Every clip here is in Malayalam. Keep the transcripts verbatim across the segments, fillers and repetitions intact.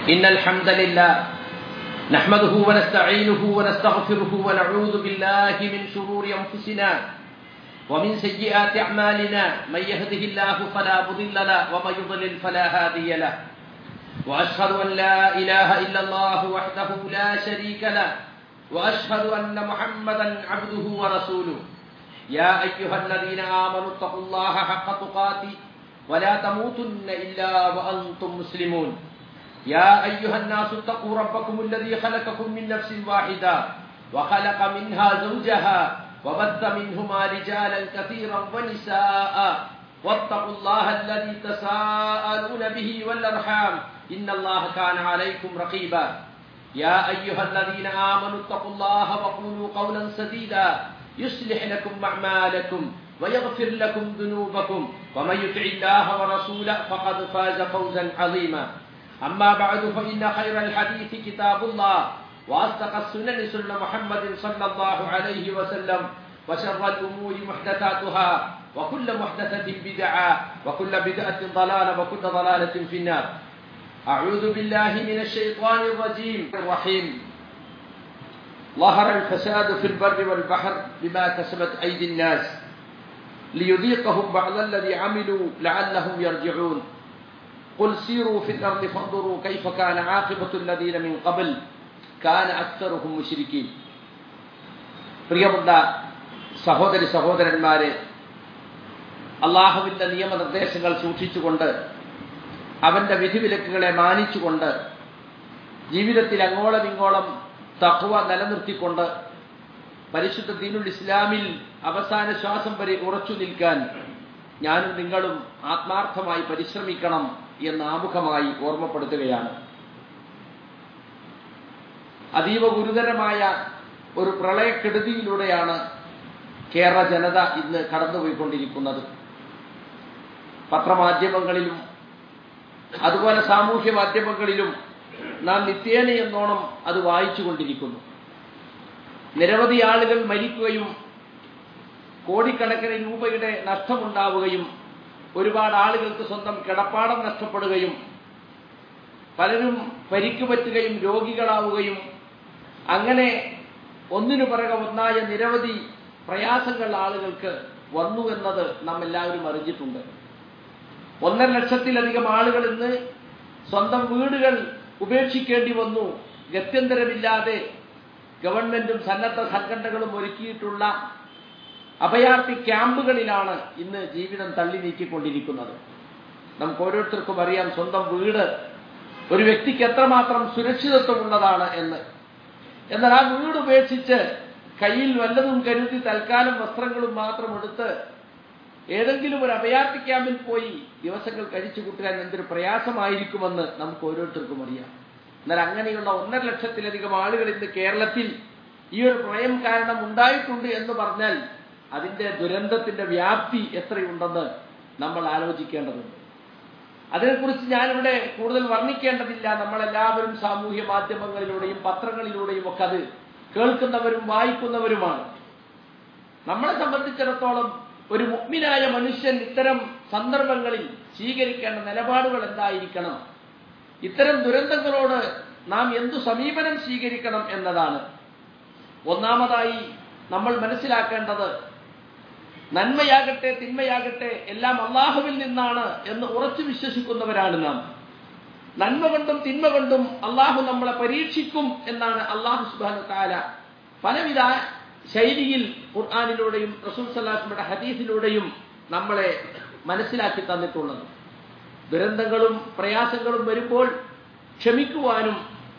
إن الحمد لله نحمده ونستعينه ونستغفره ونعوذ بالله من شرور أنفسنا ومن سيئات أعمالنا من يهده الله فلا مضل له ومن يضلل فلا هادي له وأشهد أن لا إله إلا الله وحده لا شريك له وأشهد أن محمدا عبده ورسوله يا أيها الذين آمنوا اتقوا الله حق تقاته ولا تموتن إلا وأنتم مسلمون يا أيها الناس اتقوا ربكم الذي خلقكم من نفس واحدة وخلق منها زوجها وبث منهما رجالا كثيرا ونساء واتقوا الله الذي تساءلون به والأرحام إن الله كان عليكم رقيبا يا أيها الذين آمنوا اتقوا الله وقولوا قولا سديدا يصلح لكم أعمالكم ويغفر لكم ذنوبكم ومن يطع الله ورسوله فقد فاز فوزا عظيما أما بعد فإن خير الحديث كتاب الله وأصدق السنن سنة محمد صلى الله عليه وسلم وشر الأمور محدثاتها وكل محدثة بدعة وكل بدعة ضلالة وكل ضلالة في النار أعوذ بالله من الشيطان الرجيم الرحيم ظهر الفساد في البر والبحر بما كسبت أيدي الناس ليذيقهم بعض الذي عملوا لعلهم يرجعون قل سيروا في الأرض فانظروا كيف كان عاقبة الذين من قبل كان أكثرهم مشركين. പ്രിയമുള്ള സഹോദരി സഹോദരന്മാരെ, അല്ലാഹുവിന്റെ നിയമനിർദ്ദേശങ്ങൾ സൂക്ഷിച്ചുകൊണ്ട് അവന്റെ വിധിവിലക്കുകളെ മാനിച്ചുകൊണ്ട് ജീവിതത്തിൽ അങ്ങോളം ഇങ്ങോളം തഖ്വ നിലനിർത്തിക്കൊണ്ട് പരിശുദ്ധ ദീനുൽ ഇസ്ലാമിൽ അവസാന ശ്വാസം വരെ ഉറച്ചു നിൽക്കാൻ ഞാനും നിങ്ങളും ആത്മാർത്ഥമായി പരിശ്രമിക്കണം എന്ന് ആമുഖമായി ഓർമ്മപ്പെടുത്തുകയാണ്. അതീവ ഗുരുതരമായ ഒരു പ്രളയക്കെടുതിയിലൂടെയാണ് കേരള ജനത ഇന്ന് കടന്നുപോയിക്കൊണ്ടിരിക്കുന്നത്. പത്രമാധ്യമങ്ങളിലും അതുപോലെ സാമൂഹ്യ മാധ്യമങ്ങളിലും നാം നിത്യേന എന്നോണം അത് വായിച്ചുകൊണ്ടിരിക്കുന്നു. നിരവധി ആളുകൾ മരിക്കുകയും കോടിക്കണക്കിന് രൂപയുടെ നഷ്ടമുണ്ടാവുകയും ഒരുപാട് ആളുകൾക്ക് സ്വന്തം കിടപ്പാടം നഷ്ടപ്പെടുകയും പലരും പരിക്ക് പറ്റുകയും രോഗികളാവുകയും അങ്ങനെ ഒന്നിനു പിറകെ ഒന്നായ നിരവധി പ്രയാസങ്ങൾ ആളുകൾക്ക് വന്നു എന്നത് നാം എല്ലാവരും അറിഞ്ഞിട്ടുണ്ട്. ഒന്നര ലക്ഷത്തിലധികം ആളുകൾ ഇന്ന് സ്വന്തം വീടുകൾ ഉപേക്ഷിക്കേണ്ടി വന്നു. ഗത്യന്തരമില്ലാതെ ഗവൺമെന്റും സന്നദ്ധ സംഘടനകളും ഒരുക്കിയിട്ടുള്ള അഭയാർത്ഥി ക്യാമ്പുകളിലാണ് ഇന്ന് ജീവിതം തള്ളി നീക്കിക്കൊണ്ടിരിക്കുന്നത്. നമുക്ക് ഓരോരുത്തർക്കും അറിയാം സ്വന്തം വീട് ഒരു വ്യക്തിക്ക് എത്രമാത്രം സുരക്ഷിതത്വമുള്ളതാണ് എന്ന്. എന്നാൽ ആ വീട് ഉപേക്ഷിച്ച് കയ്യിൽ വല്ലതും കരുതി തൽക്കാലം വസ്ത്രങ്ങളും മാത്രം എടുത്ത് ഏതെങ്കിലും ഒരു അഭയാർത്ഥി ക്യാമ്പിൽ പോയി ദിവസങ്ങൾ കഴിച്ചു കൂട്ടാൻ എന്തൊരു പ്രയാസമായിരിക്കുമെന്ന് നമുക്ക് ഓരോരുത്തർക്കും അറിയാം. എന്നാൽ അങ്ങനെയുള്ള ഒന്നര ലക്ഷത്തിലധികം ആളുകൾ ഇന്ന് കേരളത്തിൽ ഈ ഒരു പ്രളയം കാരണം ഉണ്ടായിട്ടുണ്ട് എന്ന് പറഞ്ഞാൽ അതിന്റെ ദുരന്തത്തിന്റെ വ്യാപ്തി എത്രയുണ്ടെന്ന് നമ്മൾ ആലോചിക്കേണ്ടതുണ്ട്. അതിനെക്കുറിച്ച് ഞാനിവിടെ കൂടുതൽ വർണ്ണിക്കേണ്ടതില്ല. നമ്മളെല്ലാവരും സാമൂഹ്യ മാധ്യമങ്ങളിലൂടെയും പത്രങ്ങളിലൂടെയും ഒക്കെ അത് കേൾക്കുന്നവരും വായിക്കുന്നവരുമാണ്. നമ്മളെ സംബന്ധിച്ചിടത്തോളം ഒരു മുഅ്മിനായ മനുഷ്യൻ ഇത്തരം സന്ദർഭങ്ങളിൽ സ്വീകരിക്കേണ്ട നിലപാടുകൾ എന്തായിരിക്കണം, ഇത്തരം ദുരന്തങ്ങളോട് നാം എന്തു സമീപനം സ്വീകരിക്കണം എന്നതാണ്. ഒന്നാമതായി നമ്മൾ മനസ്സിലാക്കേണ്ടത് നന്മയാകട്ടെ തിന്മയാകട്ടെ എല്ലാം അള്ളാഹുവിൽ നിന്നാണ് എന്ന് ഉറച്ചു വിശ്വസിക്കുന്നവരാണ് നാം. നന്മ കൊണ്ടും തിന്മ കൊണ്ടും അള്ളാഹു നമ്മളെ പരീക്ഷിക്കും എന്നാണ് അള്ളാഹു സുബ്ഹാനഹു വ തആല പലവിധ ശൈലിയിൽ ഖുർആനിലൂടെയും റസൂൽ സല്ലല്ലാഹു അലൈഹി വസല്ലമയുടെ ഹദീസിലൂടെയും നമ്മളെ മനസ്സിലാക്കി തന്നിട്ടുള്ളത്. ദുരന്തങ്ങളും പ്രയാസങ്ങളും വരുമ്പോൾ ക്ഷമിക്കുവാനും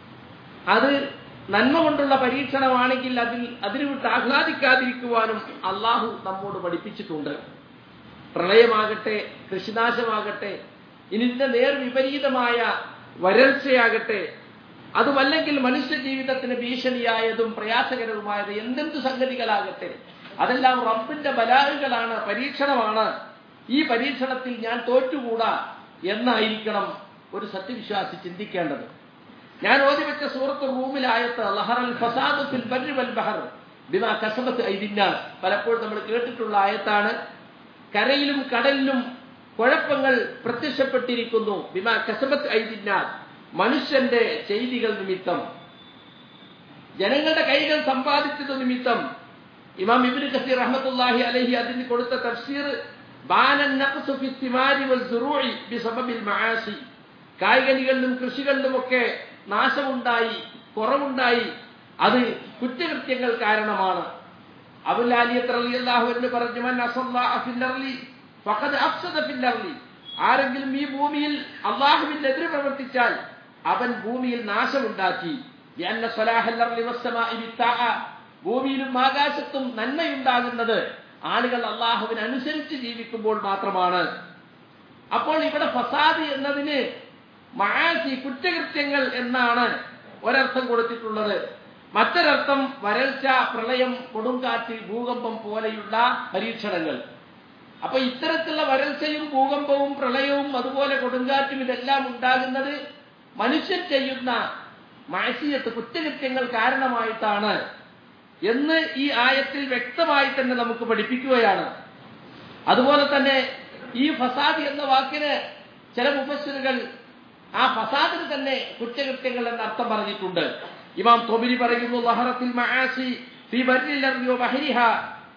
അത് നന്മ കൊണ്ടുള്ള പരീക്ഷണമാണെങ്കിൽ അതിൽ അതിന് വിട്ട് ആഹ്ലാദിക്കാതിരിക്കുവാനും അള്ളാഹു നമ്മോട് പഠിപ്പിച്ചിട്ടുണ്ട്. പ്രളയമാകട്ടെ, കൃഷിനാശമാകട്ടെ, ഇതിന്റെ നേർ വിപരീതമായ വരൾച്ചയാകട്ടെ, അതുമല്ലെങ്കിൽ മനുഷ്യ ജീവിതത്തിന് ഭീഷണിയായതും പ്രയാസകരവുമായത് എന്തെന്തു സംഗതികളാകട്ടെ, അതെല്ലാം റബ്ബിന്റെ ബലാഹുകളാണ്, പരീക്ഷണമാണ്. ഈ പരീക്ഷണത്തിൽ ഞാൻ തോറ്റുകൂടാ എന്നായിരിക്കണം ഒരു സത്യവിശ്വാസി ചിന്തിക്കേണ്ടത്. ഞാൻ ഓതിവെച്ച സൂറത്ത് റൂമിലായത്ത് ലഹറൽ ഫസാദു ഫിൽ ബർരി വൽ ബഹർ ബിമാ കസബത് ഐദിന്നാസ് പലപ്പോഴും നമ്മൾ കേട്ടിട്ടുള്ള ആയത്താണ്. കരയിലും കടലിലും കുഴപ്പങ്ങൾ പ്രത്യക്ഷപ്പെട്ടിരിക്കുന്നു. ബിമാ കസബത് ഐദിന്നാസ്, മനുഷ്യന്റെ ചെയ്തികൾ നിമിത്തം, ജനങ്ങളുടെ കൈകൾ സമ്പാദിച്ചത് നിമിത്തം. ഇമാം ഇബ്നു കസീർ റഹ്മത്തുള്ളാഹി അലൈഹി അതിന് കൊടുത്ത തഫ്സീർ ബാനൻ നഖ്സു ഫി തിമാരി വസ്സുറൂഇ ബിസബബിൽ മആസി, കായികനികളിലും കൃഷികളിലുമൊക്കെ നാശമുണ്ടായി, കുറവുണ്ടായി, അത് കുറ്റകൃത്യങ്ങൾ കാരണമാണ്. അബൂൽ ആലിയത്ത് റളിയല്ലാഹു അൻഹു പറഞ്ഞു, മൻ അസല്ലാഹ ഫിൽ അർളി ഫഖദ് അഫ്സദ ഫിൽ അർളി, ആരെങ്കിലും ഈ ഭൂമിയിൽ അല്ലാഹുവിന്റെ എതിര് പ്രവർത്തിച്ചാൽ അവൻ ഭൂമിയിൽ നാശമുണ്ടാക്കി. ലിഅന്ന സലാഹൽ അർളി വസ്സമാഇ ബിത്താഅ, ഭൂമിയിലും ആകാശത്തും നന്മയുണ്ടാകുന്നത് ആളുകൾ അല്ലാഹുവിനെ അനുസരിച്ച് ജീവിക്കുമ്പോൾ മാത്രമാണ്. അപ്പോൾ ഇവിടെ ഫസാദ് എന്നതിന് മആസി, കുറ്റകൃത്യങ്ങൾ എന്നാണ് ഒരർത്ഥം കൊടുത്തിട്ടുള്ളത്. മറ്റൊരർത്ഥം വരൾച്ച, പ്രളയം, കൊടുങ്കാറ്റ്, ഭൂകമ്പം പോലെയുള്ള പരീക്ഷണങ്ങൾ. അപ്പൊ ഇത്തരത്തിലുള്ള വരൾച്ചയും ഭൂകമ്പവും പ്രളയവും അതുപോലെ കൊടുങ്കാറ്റും ഇതെല്ലാം ഉണ്ടാകുന്നത് മനുഷ്യൻ ചെയ്യുന്ന മഅസിയത്ത്, കുറ്റകൃത്യങ്ങൾ കാരണമായിട്ടാണ് എന്ന് ഈ ആയത്തിൽ വ്യക്തമായി തന്നെ നമുക്ക് പഠിപ്പിക്കുകയാണ്. അതുപോലെ തന്നെ ഈ ഫസാദ് എന്ന വാക്കിന് ചില മുഫസ്സിറുകൾ ആ ഫസാദിന് തന്നെ കുറ്റകൃത്യങ്ങൾ എന്ന അർത്ഥം പറഞ്ഞിട്ടുണ്ട്. ഇമാം തൊബരി പറയുന്നു, ലഹറത്തിൽ മആസി ഫീ ബർരിൽ അർളി വബഹരിഹാ,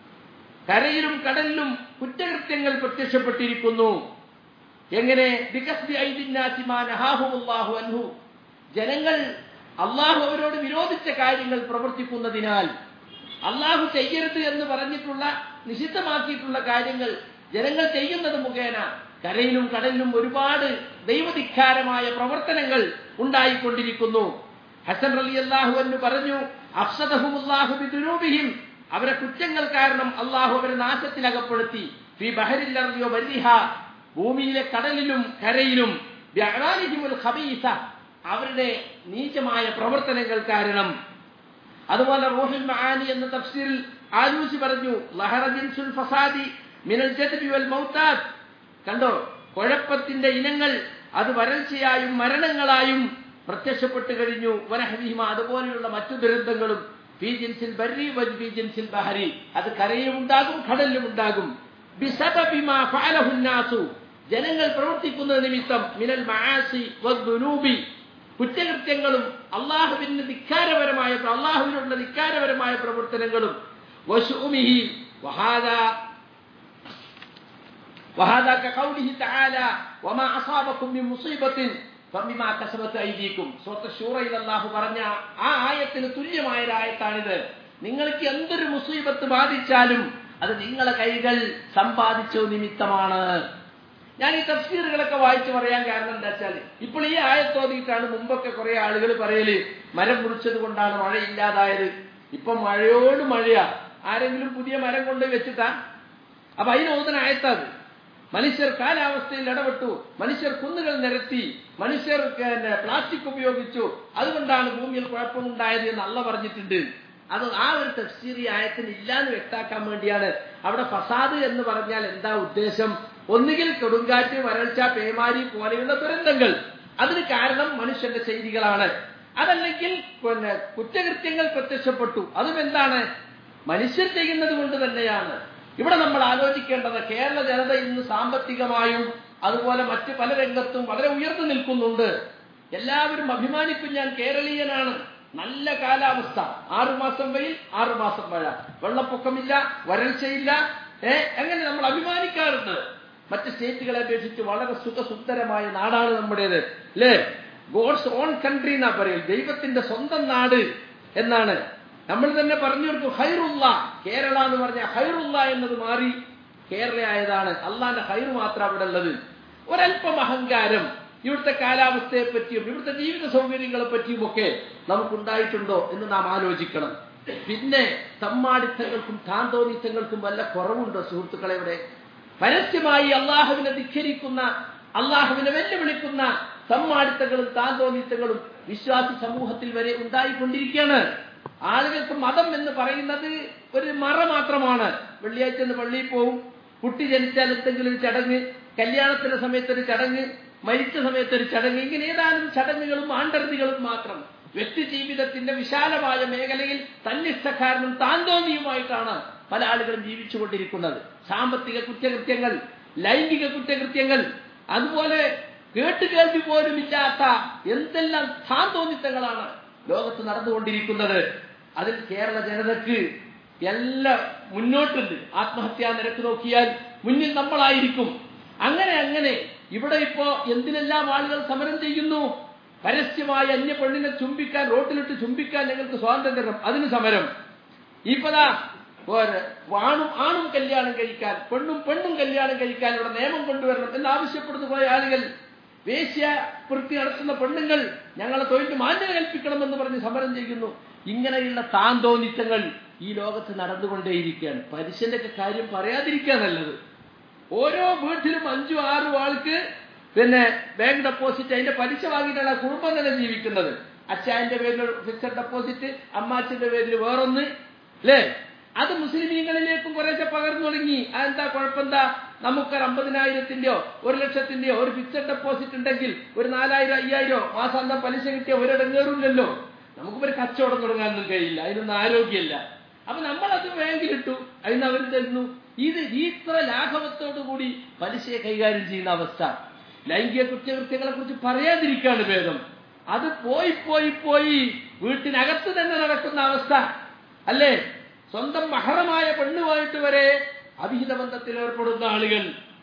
കരയിലും കടലിലും കുറ്റകൃത്യങ്ങൾ പ്രത്യക്ഷപ്പെട്ടിരിക്കുന്നു. എങ്ങനെ? ബികസ്ബി ഐദിന്നാസി മാ നഹാഹുല്ലാഹു അൻഹു, ജനങ്ങൾ അള്ളാഹു അവരോട് വിരോധിച്ച കാര്യങ്ങൾ പ്രവർത്തിക്കുന്നതിനാൽ, അള്ളാഹു ചെയ്യരുത് എന്ന് പറഞ്ഞിട്ടുള്ള, നിഷിദ്ധമാക്കിയിട്ടുള്ള കാര്യങ്ങൾ ജനങ്ങൾ ചെയ്യുന്നത് മുഖേന കരയിലും കടലിലും ഒരുപാട് ദൈവധിക്കാരമായ പ്രവർത്തനങ്ങൾ ഉണ്ടായിക്കൊണ്ടിരിക്കുന്നു. ഹസൻ റളിയല്ലാഹു അൻഹു പറഞ്ഞു, അഫ്സദഹുമുല്ലാഹു ബിദുനൂബിഹിം, അവരെ കുറ്റങ്ങൾ കാരണം അള്ളാഹു അവരെ നാശത്തിലകപ്പെടുത്തി. ഫീ ബഹരിൽ അർളി വബർരിഹാ, ഭൂമിയിലെ കടലിലും കരയിലും, ബിഅഅമാലിഹിമുൽ ഖബീസ, അവരുടെ നീചമായ പ്രവർത്തനങ്ങൾ കാരണം. അതുപോലെ റൂഹുൽ മആനി എന്ന തഫ്സീറിൽ ആലൂസി പറഞ്ഞു, ലഹറ ജിൻസുൽ ഫസാദി മിനൽ ജദ്ബി വൽ മൗതാത്ത്, കണ്ടോ, കുഴപ്പത്തിന്റെ ഇനങ്ങൾ അത് വരൾച്ചയായും മരണങ്ങളായും പ്രത്യക്ഷപ്പെട്ടു കഴിഞ്ഞു. വനഹ്വിഹിമ, അതുപോലെയുള്ള മറ്റു ദുരന്തങ്ങളും. ഫീ ജിൻസിൽ ബർരി വഫീ ജിൻസിൽ ബഹരി, അത് കരയിലും ഉണ്ടാകും കടലിലും ഉണ്ടാകും. ബിസബബി മാ ഫഅലഹു നാസു, ജനങ്ങൾ പ്രവർത്തിക്കുന്നത് നിമിത്തം. മിനൽ മആസി വദ്ദുനൂബി, കുറ്റകൃത്യങ്ങളും അള്ളാഹുവിന് ധിക്കാരപരമായ അള്ളാഹുവിനുള്ള ധിക്കാരപരമായ പ്രവർത്തനങ്ങളും. വശുഉമിഹി വഹാദാ വഹാദാ കഖൗലിഹി തആല വമാ അസാബകും മിൻ മുസീബത്തിൻ ഫബിമാ കസബത് ഐദീകും. സൂറത്ത് ശൂറയിൽ അല്ലാഹു പറഞ്ഞ ആ ആയത്തിന് തുല്യമായ ഒരു ആയത്താണിത്. നിങ്ങൾക്ക് എന്തൊരു മുസീബത്ത് ബാധിച്ചാലും അത് നിങ്ങളെ കൈകൾ സമ്പാദിച്ച നിമിത്തമാണ്. ഞാൻ ഈ തഫ്സീറുകളൊക്കെ വായിച്ചു പറയാൻ കാരണം എന്താ വെച്ചാൽ, ഇപ്പോൾ ഈ ആയത്തോതിയിട്ടാണ് മുമ്പൊക്കെ കുറെ ആളുകൾ പറയല് മരം മുറിച്ചത് കൊണ്ടാണ് മഴ ഇല്ലാതായത്. ഇപ്പൊ മഴയോട് മഴയാ. ആരെങ്കിലും പുതിയ മരം കൊണ്ട് വെച്ചിട്ടാ? അപ്പൊ അതിന് ഓതുന്ന ആയത്താത്. മനുഷ്യർ കാലാവസ്ഥയിൽ ഇടപെട്ടു, മനുഷ്യർ കുന്നുകൾ നിരത്തി, മനുഷ്യർ പ്ലാസ്റ്റിക് ഉപയോഗിച്ചു, അതുകൊണ്ടാണ് ഭൂമിയിൽ കുഴപ്പമുണ്ടായത് എന്ന് അള്ളാഹ് പറഞ്ഞിട്ടുണ്ട്. അത് ആ ഒരു തഫ്സീർ ആയത്തിന് ഇല്ലാന്ന് വ്യക്താക്കാൻ വേണ്ടിയാണ്. അവിടെ ഫസാദ് എന്ന് പറഞ്ഞാൽ എന്താ ഉദ്ദേശം? ഒന്നുകിൽ കൊടുങ്കാറ്റ്, വരൾച്ച, പേമാരി പോലെയുള്ള ദുരന്തങ്ങൾ, അതിന് കാരണം മനുഷ്യന്റെ ചെയ്തികളാണ്. അതല്ലെങ്കിൽ പിന്നെ കുറ്റകൃത്യങ്ങൾ പ്രത്യക്ഷപ്പെട്ടു, അതും എന്താണ്? മനുഷ്യർ ചെയ്യുന്നത് കൊണ്ട് തന്നെയാണ്. ഇവിടെ നമ്മൾ ആലോചിക്കേണ്ടത്, കേരള ജനത ഇന്ന് സാമ്പത്തികമായും അതുപോലെ മറ്റ് പല രംഗത്തും വളരെ ഉയർന്നു നിൽക്കുന്നുണ്ട്. എല്ലാവരും അഭിമാനിക്കും, ഞാൻ കേരളീയനാണ്. നല്ല കാലാവസ്ഥ, ആറുമാസം വെയിൽ, ആറുമാസം മഴ, വെള്ളപ്പൊക്കമില്ല, വരൾച്ചയില്ല. ഏഹ് അങ്ങനെ നമ്മൾ അഭിമാനിക്കാറുണ്ട്. മറ്റ് സ്റ്റേറ്റുകളെ അപേക്ഷിച്ച് വളരെ സുഖസുന്ദരമായ നാടാണ് നമ്മുടേത്, അല്ലേ? ഗോഡ്സ് ഓൺ കൺട്രി എന്നാ പറയും, ദൈവത്തിന്റെ സ്വന്തം നാട് എന്നാണ്. നമ്മൾ തന്നെ പറഞ്ഞു കൊടുക്കും ഹൈറുള്ള കേരള എന്ന് പറഞ്ഞ ഹൈറുള്ള എന്നത് മാറി കേരള ആയതാണ്. അള്ളാന്റെ ഹൈറ് മാത്രം അവിടെ ഉള്ളത്. ഒരല്പം അഹങ്കാരം ഇവിടുത്തെ കാലാവസ്ഥയെ പറ്റിയും ഇവിടുത്തെ ജീവിത സൗകര്യങ്ങളെ പറ്റിയും ഒക്കെ നമുക്കുണ്ടായിട്ടുണ്ടോ എന്ന് നാം ആലോചിക്കണം. പിന്നെ തമ്മാടിത്തങ്ങൾക്കും താന്തോന്നിത്തങ്ങൾക്കും വല്ല കുറവുണ്ടോ സുഹൃത്തുക്കളെ? ഇവിടെ പരസ്യമായി അള്ളാഹുവിനെ ധിക്കരിക്കുന്ന, അള്ളാഹുവിനെ വെല്ലുവിളിക്കുന്ന തമ്മാടിത്തങ്ങളും താന്തോന്നിത്തങ്ങളും വിശ്വാസി സമൂഹത്തിൽ വരെ ഉണ്ടായിക്കൊണ്ടിരിക്കുകയാണ്. ആളുകൾക്ക് മതം എന്ന് പറയുന്നത് ഒരു മറ മാത്രമാണ്. വെള്ളിയാഴ്ച ഒന്ന് പള്ളിയിൽ പോവും, കുട്ടി ജനിച്ചാൽ എന്തെങ്കിലും ഒരു ചടങ്ങ്, കല്യാണത്തിന്റെ സമയത്തൊരു ചടങ്ങ്, മരിച്ച സമയത്തൊരു ചടങ്ങ്, ഇങ്ങനെ ഏതാനും ചടങ്ങുകളും ആണ്ടർതികളും മാത്രം. വ്യക്തി ജീവിതത്തിന്റെ വിശാലമായ മേഖലയിൽ തന്നിഷ്ടക്കാരനും താന്തോന്നിയുമായിട്ടാണ് പല ആളുകളും ജീവിച്ചുകൊണ്ടിരിക്കുന്നത്. സാമ്പത്തിക കുറ്റകൃത്യങ്ങൾ, ലൈംഗിക കുറ്റകൃത്യങ്ങൾ, അതുപോലെ കേട്ട് കേൾവി പോലും ഇല്ലാത്ത എന്തെല്ലാം താന്തോന്നിത്തങ്ങളാണ് ലോകത്ത് നടന്നുകൊണ്ടിരിക്കുന്നത്. അതിൽ കേരള ജനതക്ക് എല്ലാം മുന്നോട്ടുണ്ട്. ആത്മഹത്യാ നിരക്ക് നോക്കിയാൽ മുന്നിൽ നമ്മളായിരിക്കും. അങ്ങനെ അങ്ങനെ ഇവിടെ ഇപ്പോ എന്തിനെല്ലാം ആളുകൾ സമരം ചെയ്യുന്നു. പരസ്യമായി അന്യ പെണ്ണിനെ ചുംബിക്കാൻ, റോട്ടിലിട്ട് ചുംബിക്കാൻ ഞങ്ങൾക്ക് സ്വാതന്ത്ര്യം തരണം, അതിന് സമരം. ഇപ്പതാ ആണും ആണും കല്യാണം കഴിക്കാൻ, പെണ്ണും പെണ്ണും കല്യാണം കഴിക്കാൻ ഇവിടെ നിയമം കൊണ്ടുവരണം എന്നാവശ്യപ്പെടുന്ന കുറെ ആളുകൾ. വേശ്യ വൃത്തി നടത്തുന്ന പെണ്ണുങ്ങൾ ഞങ്ങളെ തൊഴിൽ മാന്യത കൽപ്പിക്കണമെന്ന് പറഞ്ഞ് സമരം ചെയ്യുന്നു. ഇങ്ങനെയുള്ള താന്തോന്നിത്തങ്ങൾ ഈ ലോകത്ത് നടന്നുകൊണ്ടേയിരിക്കുകയാണ്. പലിശന്റെ ഒക്കെ കാര്യം പറയാതിരിക്കാൻ നല്ലത്. ഓരോ വീട്ടിലും അഞ്ചു ആറു ആൾക്ക് പിന്നെ ബാങ്ക് ഡെപ്പോസിറ്റ്, അതിന്റെ പലിശ വാങ്ങിയിട്ടാണ് ആ കുടുംബം തന്നെ ജീവിക്കുന്നത്. അച്ഛന്റെ പേരിൽ ഫിക്സഡ് ഡെപ്പോസിറ്റ്, അമ്മാച്ചന്റെ പേരിൽ വേറൊന്ന്, അല്ലേ? അത് മുസ്ലിമീങ്ങളിലേക്കും കുറേശ്ശെ പകർന്നു തുടങ്ങി. അതെന്താ കുഴപ്പമെന്താ? നമുക്കൊരു അമ്പതിനായിരത്തിന്റെയോ ഒരു ലക്ഷത്തിന്റെയോ ഒരു ഫിക്സഡ് ഡെപ്പോസിറ്റ് ഉണ്ടെങ്കിൽ ഒരു നാലായിരം അയ്യായിരം മാസാന്തം പലിശ കിട്ടിയ ഒരിടങ്ങേറില്ലല്ലോ. നമുക്ക് ഒരു കച്ചവടം തുടങ്ങാനൊന്നും കഴിയില്ല, അതിനൊന്നും ആരോഗ്യമല്ല. അപ്പൊ നമ്മളത് ബാങ്കിലിട്ടു, അതിന് അവർ തരുന്നു. ഇത് ഇത്ര ലാഘവത്തോടു കൂടി പലിശയെ കൈകാര്യം ചെയ്യുന്ന അവസ്ഥ. ലൈംഗിക കുറ്റകൃത്യങ്ങളെ കുറിച്ച് പറയാതിരിക്കാണ് ഭേദം. അത് പോയി പോയി പോയി വീട്ടിനകത്ത് തന്നെ നടക്കുന്ന അവസ്ഥ, അല്ലേ? സ്വന്തം മഹറമായ പെണ്ണുമായിട്ട് വരെ അവിഹിത ബന്ധത്തിൽ ഏർപ്പെടുന്ന ആളുകൾ.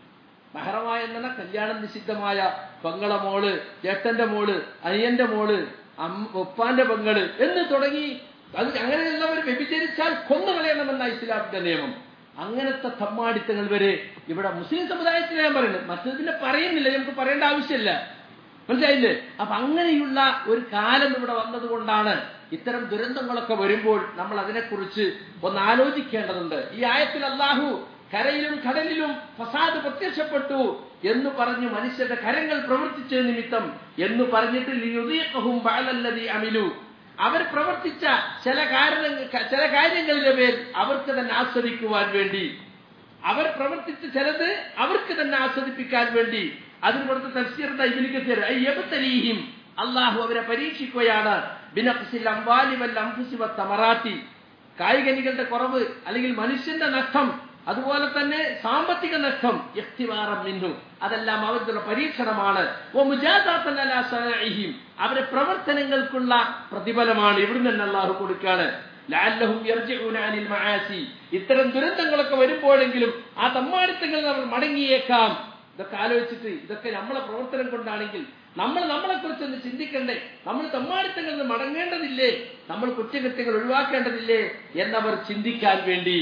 മഹറമായ എന്ന കല്യാണം നിഷിദ്ധമായ പെങ്ങളെ മോള്, ചേട്ടന്റെ മോള്, അനിയന്റെ മോള്, ഉപ്പാന്റെ പെങ്ങള് എന്ന് തുടങ്ങി അത് അങ്ങനെയുള്ളവർ വ്യഭിചരിച്ചാൽ കൊന്നുകളയണമെന്ന ഇസ്ലാമിന്റെ നിയമം. അങ്ങനത്തെ തമ്മാടിത്തങ്ങൾ വരെ ഇവിടെ മുസ്ലിം സമുദായത്തിൽ ഞാൻ പറയുന്നത്. മറ്റതിനെ പറയുന്നില്ല, നമുക്ക് പറയേണ്ട ആവശ്യമില്ല, മനസ്സിലായില്ലേ? അപ്പൊ അങ്ങനെയുള്ള ഒരു കാലം ഇവിടെ വന്നതുകൊണ്ടാണ് ഇത്തരം ദുരന്തങ്ങളൊക്കെ വരുമ്പോൾ നമ്മൾ അതിനെക്കുറിച്ച് ഒന്ന് ആലോചിക്കേണ്ടതുണ്ട്. ഈ ആയത്തിൽ അല്ലാഹു കരയിലും കടലിലും ഫസാദ് പ്രത്യക്ഷപ്പെട്ടു എന്ന് പറഞ്ഞു മനുഷ്യരുടെ കരങ്ങൾ പ്രവർത്തിച്ച നിമിത്തം എന്ന് പറഞ്ഞിട്ട് ലിയുദീഖഹും ബഅലല്ലദീ അമിലു, അവർ പ്രവർത്തിച്ച ചില കാരണങ്ങൾ ചില കാര്യങ്ങളുടെ പേർ അവർക്ക് തന്നെ ആസ്വദിക്കുവാൻ വേണ്ടി, അവർ പ്രവർത്തിച്ച ചിലത് അവർക്ക് തന്നെ ആസ്വദിപ്പിക്കാൻ വേണ്ടി. അതിന് കൊടുത്ത തഫ്സീറിന്റെ ഇബ്നു കസീർ അയ്യബ്തലീഹിം, അല്ലാഹു അവരെ പരീക്ഷിക്കുകയാണ്. ബിനഖ്സിൽ അംവാലി വൽ അൻഫുസി വത്തമറാത്തി, കായികനികളുടെ കുറവ് അല്ലെങ്കിൽ മനുഷ്യന്റെ നഷ്ടം, അതുപോലെ തന്നെ സാമ്പത്തിക നഷ്ടം, ഇഖ്തിബാറൻ മിൻഹു, അതെല്ലാം അവരുടെ പരീക്ഷണമാണ്. വമുജാസാതൻ അലാ സനഇഹിം, അവരുടെ പ്രവർത്തനങ്ങൾക്കുള്ള പ്രതിഫലമാണ് ഇവിടുന്ന് തന്നെ അല്ലാഹു കൊടുക്കാണ്. ലഅല്ലഹും യർജിഊന അനിൽ മആസി, ഇത്തരം ദുരന്തങ്ങളൊക്കെ വരുമ്പോഴെങ്കിലും ആ തമ്മാടിത്തങ്ങളിൽ അവർ മടങ്ങിയേക്കാം. ഇതൊക്കെ ആലോചിച്ചിട്ട് ഇതൊക്കെ നമ്മളെ പ്രവർത്തനം കൊണ്ടാണെങ്കിൽ നമ്മൾ നമ്മളെ കുറിച്ചൊന്ന് ചിന്തിക്കണ്ടേ? നമ്മൾ തമ്മാടിത്തങ്ങളിൽ നിന്ന് മടങ്ങേണ്ടതില്ലേ? നമ്മൾ കുറ്റകൃത്യങ്ങൾ ഒഴിവാക്കേണ്ടതില്ലേ എന്നവർ ചിന്തിക്കാൻ വേണ്ടി.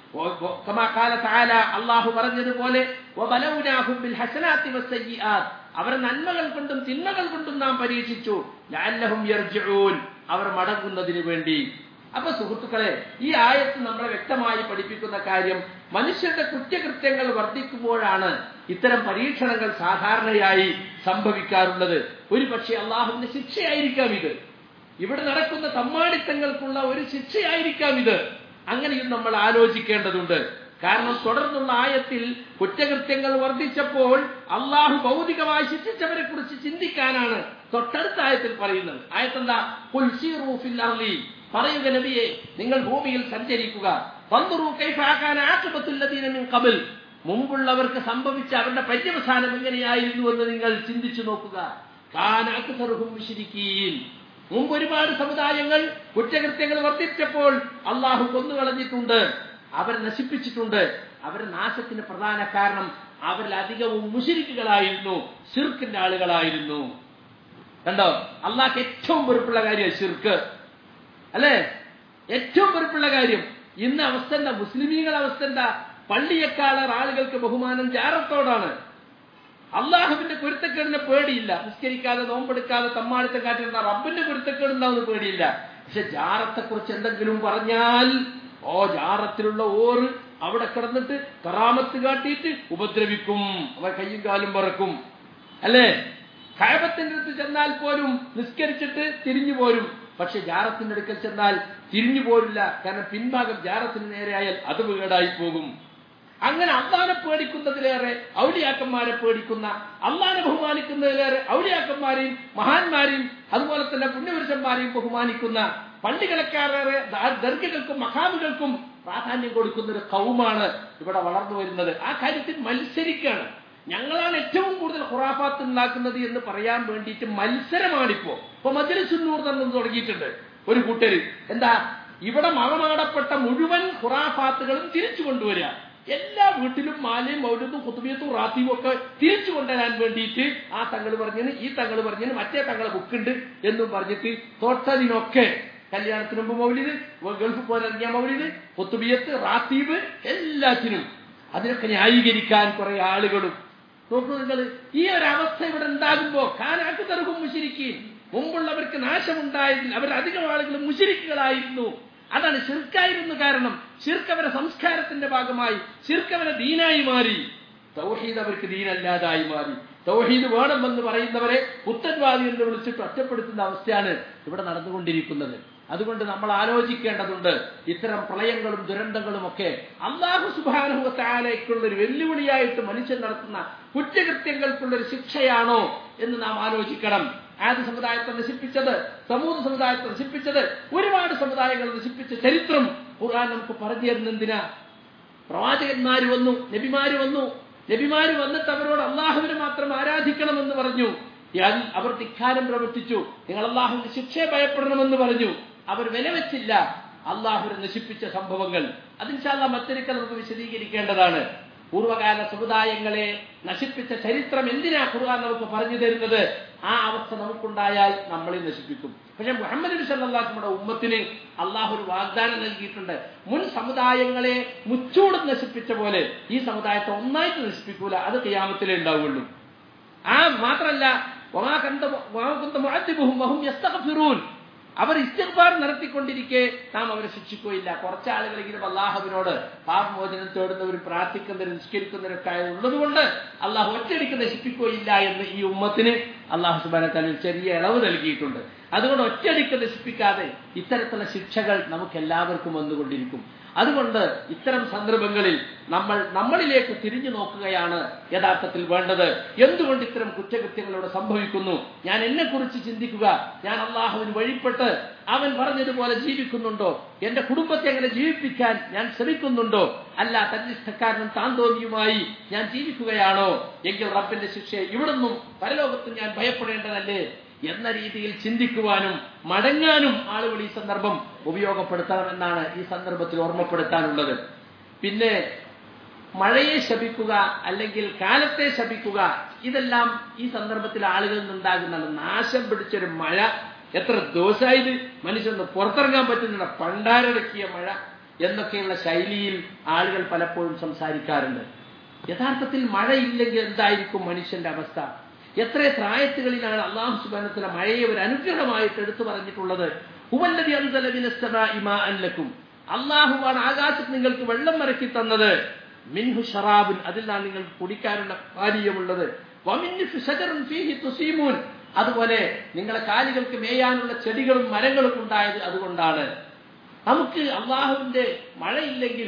അല്ലാഹു പറഞ്ഞതുപോലെ അവരെ നന്മകൾ കൊണ്ടും തിന്മകൾ കൊണ്ടും നാം പരീക്ഷിച്ചു. ലഅല്ലഹും യർജിഊൻ, അവർ മടങ്ങുന്നതിന് വേണ്ടി. അപ്പൊ സുഹൃത്തുക്കളെ, ഈ ആയത്ത് നമ്മളെ വ്യക്തമായി പഠിപ്പിക്കുന്ന കാര്യം, മനുഷ്യരുടെ കുറ്റകൃത്യങ്ങൾ വർദ്ധിക്കുമ്പോഴാണ് ഇത്തരം പരീക്ഷണങ്ങൾ സാധാരണയായി സംഭവിക്കാറുള്ളത്. ഒരു പക്ഷേ അള്ളാഹുവിന്റെ ശിക്ഷയായിരിക്കാം ഇത്, ഇവിടെ നടക്കുന്ന തമ്മാടിത്തങ്ങൾക്കുള്ള ഒരു ശിക്ഷയായിരിക്കാം ഇത്. അങ്ങനെയും നമ്മൾ ആലോചിക്കേണ്ടതുണ്ട്. കാരണം തുടർന്നുള്ള ആയത്തിൽ കുറ്റകൃത്യങ്ങൾ വർദ്ധിച്ചപ്പോൾ അള്ളാഹു ഭൗതികമായി ശിക്ഷിച്ചവരെ കുറിച്ച് ചിന്തിക്കാനാണ് തൊട്ടടുത്ത ആയത്തിൽ പറയുന്നത്. ആയത്തെന്താ? ഖുൽ സീറൂ ഫിൽ അർളി, പറയുക നബിയെ, നിങ്ങൾ ഭൂമിയിൽ സഞ്ചരിക്കുക. ഫൻദുറൂ കൈഫ കാന ആഖിബത്തുൽ ലദീന മിൻ ഖബൽ, മുമ്പുള്ളവർക്ക് സംഭവിച്ച അവരുടെ പര്യവസാനം എങ്ങനെയായിരുന്നു എന്ന് നിങ്ങൾ ചിന്തിച്ചു നോക്കുക. കാന അക്സറുഹും മുശ്രിക്കീൻ, മുമ്പ് ഒരുപാട് സമുദായങ്ങൾ കുറ്റകൃത്യങ്ങൾ വർദ്ധിച്ചപ്പോൾ അള്ളാഹു കൊന്നുകളഞ്ഞിട്ടുണ്ട്, അവരെ നശിപ്പിച്ചിട്ടുണ്ട്. അവരുടെ നാശത്തിന് പ്രധാന കാരണം അവരിൽ അധികവും മുശ്രിക്കുകളായിരുന്നു, ശിർക്കിന്റെ ആളുകളായിരുന്നു. കണ്ടോ? അള്ളാഹ്ക്ക് ഏറ്റവും വെറുപ്പുള്ള കാര്യം ശിർക്ക്, അല്ലേ? ഏറ്റവും വെറുപ്പുള്ള കാര്യം. ഇന്ന് അവസ്ഥ എന്താ? മുസ്ലിമീങ്ങളുടെ അവസ്ഥ എന്താ? പള്ളിയെക്കാളർ ആളുകൾക്ക് ബഹുമാനം ജാറത്തോടാണ്. അള്ളാഹുവിന്റെ പൊരുത്തക്കേടിനെ പേടിയില്ല. നിസ്കരിക്കാതെ നോമ്പെടുക്കാതെ തമ്മാടിത്തം കാറ്റുന്ന റബ്ബിന്റെ പൊരുത്തക്കേടുണ്ടാവുന്ന പേടിയില്ല. പക്ഷെ ജാറത്തെ കുറിച്ച് എന്തെങ്കിലും പറഞ്ഞാൽ ഓ ജാറത്തിലുള്ള ഓറ് അവിടെ കിടന്നിട്ട് കറാമത്ത് കാട്ടിയിട്ട് ഉപദ്രവിക്കും, അവർ കയ്യും കാലും പറക്കും, അല്ലേ? കഅബത്തിന്റെ അടുത്ത് ചെന്നാൽ പോലും നിസ്കരിച്ചിട്ട് തിരിഞ്ഞു പോരും. പക്ഷെ ജാറത്തിന്റെ അടുക്കൽ ചെന്നാൽ തിരിഞ്ഞു പോരില്ല. കാരണം പിൻഭാഗം ജാറത്തിന് നേരെയായാൽ അത് വീടായി പോകും. അങ്ങനെ അള്ളാനെ പേടിക്കുന്നതിലേറെ ഔലിയാക്കന്മാരെ പേടിക്കുന്ന, അള്ളാനെ ബഹുമാനിക്കുന്നതിലേറെ ഔലിയാക്കന്മാരെയും മഹാന്മാരെയും അതുപോലെ തന്നെ പുണ്യപുരുഷന്മാരെയും ബഹുമാനിക്കുന്ന, പള്ളികളക്കാരേറെ ദർഗകൾക്കും മഖാമുകൾക്കും പ്രാധാന്യം കൊടുക്കുന്ന ഒരു ഖൗമാണ് ഇവിടെ വളർന്നു വരുന്നത്. ആ കാര്യത്തിൽ മത്സരിക്കാണ്. ഞങ്ങളാണ് ഏറ്റവും കൂടുതൽ ഖുറാഫാത്ത് ഉണ്ടാക്കുന്നത് എന്ന് പറയാൻ വേണ്ടിയിട്ട് മത്സരമാണിപ്പോ. ഇപ്പൊ മജ്‌ലിസുന്നൂർ തന്നെ തുടങ്ങിയിട്ടുണ്ട് ഒരു കൂട്ടര്. എന്താ, ഇവിടെ മറമാടപ്പെട്ട മുഴുവൻ ഖുറാഫാത്തുകളും തിരിച്ചു കൊണ്ടുവരിക, എല്ലാ വീട്ടിലും മാലയും മൗലൂദും ഖുതുബിയത്തും റാത്തീബും ഒക്കെ തിരിച്ചു കൊണ്ടുവരാൻ വേണ്ടിയിട്ട് ആ തങ്ങൾ പറഞ്ഞതിന് ഈ തങ്ങൾ പറഞ്ഞതിന് മറ്റേ തങ്ങളെ ബുക്കുണ്ട് എന്നും പറഞ്ഞിട്ട് തൊട്ടതിനൊക്കെ കല്യാണത്തിന് മുമ്പ് മൗലിദ്, ഗൾഫ് പോലിറങ്ങിയ മൗലിദ്, ഖുതുബിയത്ത്, റാത്തീബ്, എല്ലാത്തിനും അതിനൊക്കെ ന്യായീകരിക്കാൻ കുറെ ആളുകളും. നോക്കൂ നിങ്ങൾ, ഈ ഒരു അവസ്ഥ ഇവിടെ ഉണ്ടാകുമ്പോ കാനാക്ക് തർക്കും മുശ്രിക്കീൻ, മുമ്പുള്ളവർക്ക് നാശമുണ്ടായതിൽ അവർ അധികം ആളുകൾ മുശ്രിക്കുകളായിരുന്നു. അതാണ് ശിർക്കായിരുന്നു. കാരണം ശിർക്ക് അവരുടെ സംസ്കാരത്തിന്റെ ഭാഗമായി, ശിർക്ക് അവരെ ദീനായി മാറി, തൗഹീദ് അവർക്ക് ദീനല്ലാതായി മാറി. തൗഹീദ് വേണമെന്ന് പറയുന്നവരെ പുത്തൻവാദി എന്ന് വിളിച്ചിട്ട് ഒറ്റപ്പെടുത്തുന്ന അവസ്ഥയാണ് ഇവിടെ നടന്നുകൊണ്ടിരിക്കുന്നത്. അതുകൊണ്ട് നമ്മൾ ആലോചിക്കേണ്ടതുണ്ട്, ഇത്തരം പ്രളയങ്ങളും ദുരന്തങ്ങളും ഒക്കെ അല്ലാഹു സുബ്ഹാനഹു വ തആലയ്ക്കുള്ള ഒരു വെല്ലുവിളിയായിട്ട് മനുഷ്യൻ നടത്തുന്ന കുറ്റകൃത്യങ്ങൾക്കുള്ളൊരു ശിക്ഷയാണോ എന്ന് നാം ആലോചിക്കണം. ആദ് സമുദായത്തെ നശിപ്പിച്ചത്, സമൂഹ സമുദായത്തെ നശിപ്പിച്ചത്, ഒരുപാട് സമുദായങ്ങൾ നശിപ്പിച്ച ചരിത്രം ഖുർആൻ നമുക്ക് പറഞ്ഞു തരുന്നതിനാ. പ്രവാചകന്മാര് വന്നു, നബിമാര് വന്നു, നബിമാര് വന്നിട്ട് അവരോട് അള്ളാഹുവിനെ മാത്രം ആരാധിക്കണമെന്ന് പറഞ്ഞു. അവർ ധിക്കാരം പ്രവർത്തിച്ചു. നിങ്ങൾ അള്ളാഹുവിന്റെ ശിക്ഷയെ ഭയപ്പെടണമെന്ന് പറഞ്ഞു. അവർ വിലവെച്ചില്ല അള്ളാഹുവിനെ നശിപ്പിച്ച സംഭവങ്ങൾ. അത് ഇൻഷാ അല്ലാഹ് മറ്റൊരിക്കൽ നമുക്ക് വിശദീകരിക്കേണ്ടതാണ്. പൂർവ്വകാല സമുദായങ്ങളെ നശിപ്പിച്ച ചരിത്രം എന്തിനാ ഖുർആൻ നമുക്ക് പറഞ്ഞു തരുന്നത്? ആ അവസ്ഥ നമുക്കുണ്ടായാൽ നമ്മളെ നശിപ്പിക്കും. പക്ഷെ മുഹമ്മദ് നബി സല്ലല്ലാഹു അലൈഹി വസല്ലമയുടെ ഉമ്മത്തിന് അള്ളാഹു ഒരു വാഗ്ദാനം നൽകിയിട്ടുണ്ട്. മുൻ സമുദായങ്ങളെ മുച്ചൂട് നശിപ്പിച്ച പോലെ ഈ സമുദായത്തെ ഒന്നായിട്ട് നശിപ്പിക്കൂല, അത് ഖിയാമത്തിലേ ഉണ്ടാവുള്ളൂ. ആ മാത്രല്ല, വമാ കന്ത വമാ കുന്ത മുഅദ്ദിബുഹും വഹും യസ്തഗ്ഫിറൂൻ, അവർ ഇസ്തിഗ്ഫാർ നടത്തിക്കൊണ്ടിരിക്കെ നാം അവരെ ശിക്ഷിക്കുകയില്ല. കുറച്ച് ആളുകളെങ്കിലും അള്ളാഹുവിനോട് പാപമോചനം തേടുന്നവരും പ്രാർത്ഥിക്കുന്നവരും നിസ്കരിക്കുന്നവരൊക്കെ ഉള്ളതുകൊണ്ട് അള്ളാഹു ഒറ്റയടിക്ക് നശിപ്പിക്കുകയില്ല എന്ന് ഈ ഉമ്മത്തിന് അള്ളാഹു സുബ്ഹാനഹു വ തആല ചെറിയ ഇളവ് നൽകിയിട്ടുണ്ട്. അതുകൊണ്ട് ഒറ്റയടിക്ക് നശിപ്പിക്കാതെ ഇത്തരത്തിലുള്ള ശിക്ഷകൾ നമുക്ക് എല്ലാവർക്കും വന്നുകൊണ്ടിരിക്കും. അതുകൊണ്ട് ഇത്തരം സന്ദർഭങ്ങളിൽ നമ്മൾ നമ്മളിലേക്ക് തിരിഞ്ഞു നോക്കുകയാണ് യഥാർത്ഥത്തിൽ വേണ്ടത്. എന്തുകൊണ്ട് ഇത്തരം കുറ്റകൃത്യങ്ങൾ ഇവിടെ സംഭവിക്കുന്നു? ഞാൻ എന്നെ കുറിച്ച് ചിന്തിക്കുക. ഞാൻ അള്ളാഹുവിന് വഴിപ്പെട്ട് അവൻ പറഞ്ഞതുപോലെ ജീവിക്കുന്നുണ്ടോ? എന്റെ കുടുംബത്തെ അങ്ങനെ ജീവിപ്പിക്കാൻ ഞാൻ ശ്രമിക്കുന്നുണ്ടോ? അല്ല, തന്നിഷ്ടക്കാരനും താന്തോന്നിയുമായി ഞാൻ ജീവിക്കുകയാണോ? എങ്കിൽ റബ്ബിന്റെ ശിക്ഷയെ ഇവിടുന്നും പരലോകത്തും ഞാൻ ഭയപ്പെടേണ്ടതല്ലേ എന്ന രീതിയിൽ ചിന്തിക്കുവാനും മടങ്ങാനും ആളുകൾ ഈ സന്ദർഭം ഉപയോഗപ്പെടുത്തണമെന്നാണ് ഈ സന്ദർഭത്തിൽ ഓർമ്മപ്പെടുത്താനുള്ളത്. പിന്നെ മഴയെ ശപിക്കുക അല്ലെങ്കിൽ കാലത്തെ ശപിക്കുക, ഇതെല്ലാം ഈ സന്ദർഭത്തിൽ ആളുകളിൽ നിന്നുണ്ടാകുന്നതാണ്. നാശം പിടിച്ചൊരു മഴ, എത്ര ദോഷായത്, മനുഷ്യന് പുറത്തിറങ്ങാൻ പറ്റുന്ന പണ്ടാരടക്കിയ മഴ എന്നൊക്കെയുള്ള ശൈലിയിൽ ആളുകൾ പലപ്പോഴും സംസാരിക്കാറുണ്ട്. യഥാർത്ഥത്തിൽ മഴയില്ലെങ്കിൽ എന്തായിരിക്കും മനുഷ്യന്റെ അവസ്ഥ? എത്ര പ്രായത്തുകളിലാണ് അല്ലാഹു സുബ്ഹാനഹു വ തആല മഴയെ ഒരു അനുഗ്രഹമായിട്ട് എടുത്തു പറഞ്ഞിട്ടുള്ളത്. ഹുവല്ലദീ അൻസല മിനസ് സമാഇ മാഅൻ ലക്കും, അല്ലാഹുവാണ് ആകാശത്ത് നിങ്ങൾക്ക് വെള്ളം ഇറക്കി തന്നത്. മിൻഹു ശറാബുൻ, അതിലാണ് നിങ്ങൾക്ക് കുടിക്കാനുള്ള പാനീയമുള്ളത്. വമിൻഹു ശജറുൻ ഫീഹി തുസീമൂൻ, അതുപോലെ നിങ്ങളെ കാലുകൾക്ക് മേയാനുള്ള ചെടികളും മരങ്ങളും ഉണ്ടായത് അതുകൊണ്ടാണ്. നമുക്ക് അള്ളാഹുവിന്റെ മഴയില്ലെങ്കിൽ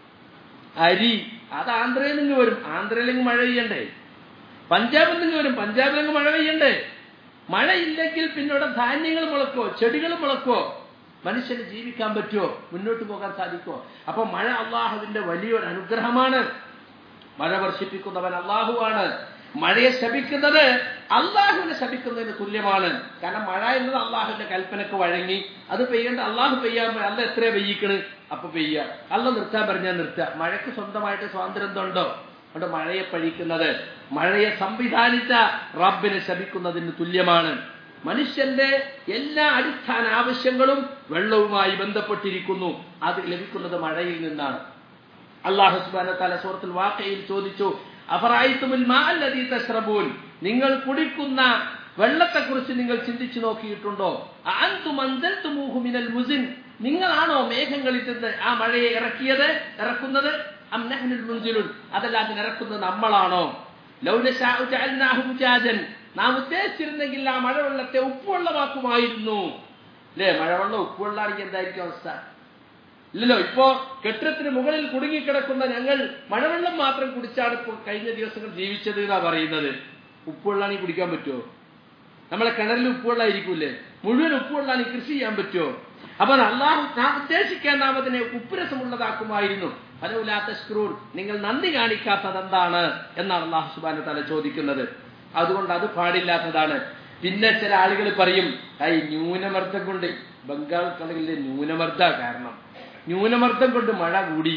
അരി അത് ആന്ധ്രയിൽ നിന്ന് വരും, ആന്ധ്രയിലെങ്കിൽ മഴ പെയ്യണ്ടേ? പഞ്ചാബിൽ നിന്ന് വരും, പഞ്ചാബിലെങ്കിൽ മഴ പെയ്യണ്ടേ? മഴയില്ലെങ്കിൽ പിന്നീട് ധാന്യങ്ങൾ മുളക്കോ, ചെടികൾ മുളക്കോ, മനുഷ്യന് ജീവിക്കാൻ പറ്റുമോ? മുന്നോട്ട് പോകാൻ സാധിക്കുമോ? അപ്പൊ മഴ അള്ളാഹുവിന്റെ വലിയൊരു അനുഗ്രഹമാണ്. മഴ വർഷിപ്പിക്കുന്നവൻ അള്ളാഹുവാണ്. മഴയെ ശപിക്കുന്നത് അള്ളാഹുവിനെ ശപിക്കുന്നതിന് തുല്യമാണ്. കാരണം മഴ എന്നത് അള്ളാഹുവിന്റെ കൽപ്പനക്ക് വഴങ്ങി അത് പെയ്യേണ്ട അള്ളാഹു പെയ്യാൻ, അല്ല എത്രയാ പെയ്യിക്കണ് അപ്പൊ പെയ്യുക, അല്ല നിർത്താൻ പറഞ്ഞാൽ നിർത്തുക. മഴയ്ക്ക് സ്വന്തമായിട്ട് സ്വാതന്ത്ര്യം ഉണ്ടോ? അതുകൊണ്ട് മഴയെ പഴിക്കുന്നത് മഴയെ സംവിധാനിച്ച റബ്ബിനെ ശപിക്കുന്നതിന് തുല്യമാണ്. മനുഷ്യന്റെ എല്ലാ അടിസ്ഥാന ആവശ്യങ്ങളും വെള്ളവുമായി ബന്ധപ്പെട്ടിരിക്കുന്നു. അത് ലഭിക്കുന്നത് മഴയിൽ നിന്നാണ്. അല്ലാഹു സുബ്ഹാനഹു വ തആല സൂറത്തുൽ വാഖിയയിൽ ചോദിച്ചു, അഫറഅയ്തുമുൽ മാഅ അല്ലദീ തശ്റബൂൻ, നിങ്ങൾ കുടിക്കുന്ന വെള്ളത്തെക്കുറിച്ച് നിങ്ങൾ ചിന്തിച്ചു നോക്കിയിട്ടുണ്ടോ? അഅൻതും അൻസൽതുമൂഹു മിനൽ മുസിൻ, നിങ്ങളാണോ മേഘങ്ങളിൽ നിന്ന് ആ മഴയെ ഇറക്കിയത് ഇറക്കുന്നത്? അം നഹ്നുൽ മുൻസിലുൻ, അതല്ല അതിനിറക്കുന്നത് നമ്മളാണോ? ലൗ നശാഉ ജഅൽനാഹു മുജാജൻ, നാം ഉദ്ദേശിച്ചിരുന്നെങ്കിൽ ആ മഴവെള്ളത്തെ ഉപ്പുവെള്ളമാക്കുമായിരുന്നു. അല്ലേ? മഴവെള്ളം ഉപ്പുവെള്ളമാണെങ്കിൽ എന്തായിരിക്കും അവസ്ഥ? ഇല്ലല്ലോ. ഇപ്പോ കെട്ടിടത്തിന് മുകളിൽ കുടുങ്ങിക്കിടക്കുന്ന ഞങ്ങൾ മഴവെള്ളം മാത്രം കുടിച്ചാണ് ഇപ്പോൾ കഴിഞ്ഞ ദിവസങ്ങൾ ജീവിച്ചത് എന്നാ പറയുന്നത്. ഉപ്പുവെള്ളാണെങ്കിൽ കുടിക്കാൻ പറ്റുമോ? നമ്മളെ കിണറിൽ ഉപ്പുവെള്ളമായിരിക്കൂലേ? മുഴുവൻ ഉപ്പുകൊള്ളാൻ കൃഷി ചെയ്യാൻ പറ്റുമോ? അപ്പൊ അള്ളാഹു നാം ഉദ്ദേശിക്കാൻ നാം അതിനെ ഉപ്പുരസമുള്ളതാക്കുമായിരുന്നു. ഫലൗലാ തശ്കുറൂൻ, നിങ്ങൾ നന്ദി കാണിക്കാത്തത് എന്താണ് എന്നാണ് അള്ളാഹു സുബ്ഹാനഹു വ തആല ചോദിക്കുന്നത്. അതുകൊണ്ട് അത് പാടില്ലാത്തതാണ്. പിന്നെ ചില ആളുകൾ പറയും, ഐ ന്യൂനമർദ്ദം കൊണ്ട്, ബംഗാൾ കടലിലെ ന്യൂനമർദ്ദ കാരണം ന്യൂനമർദ്ദം കൊണ്ട് മഴ കൂടി.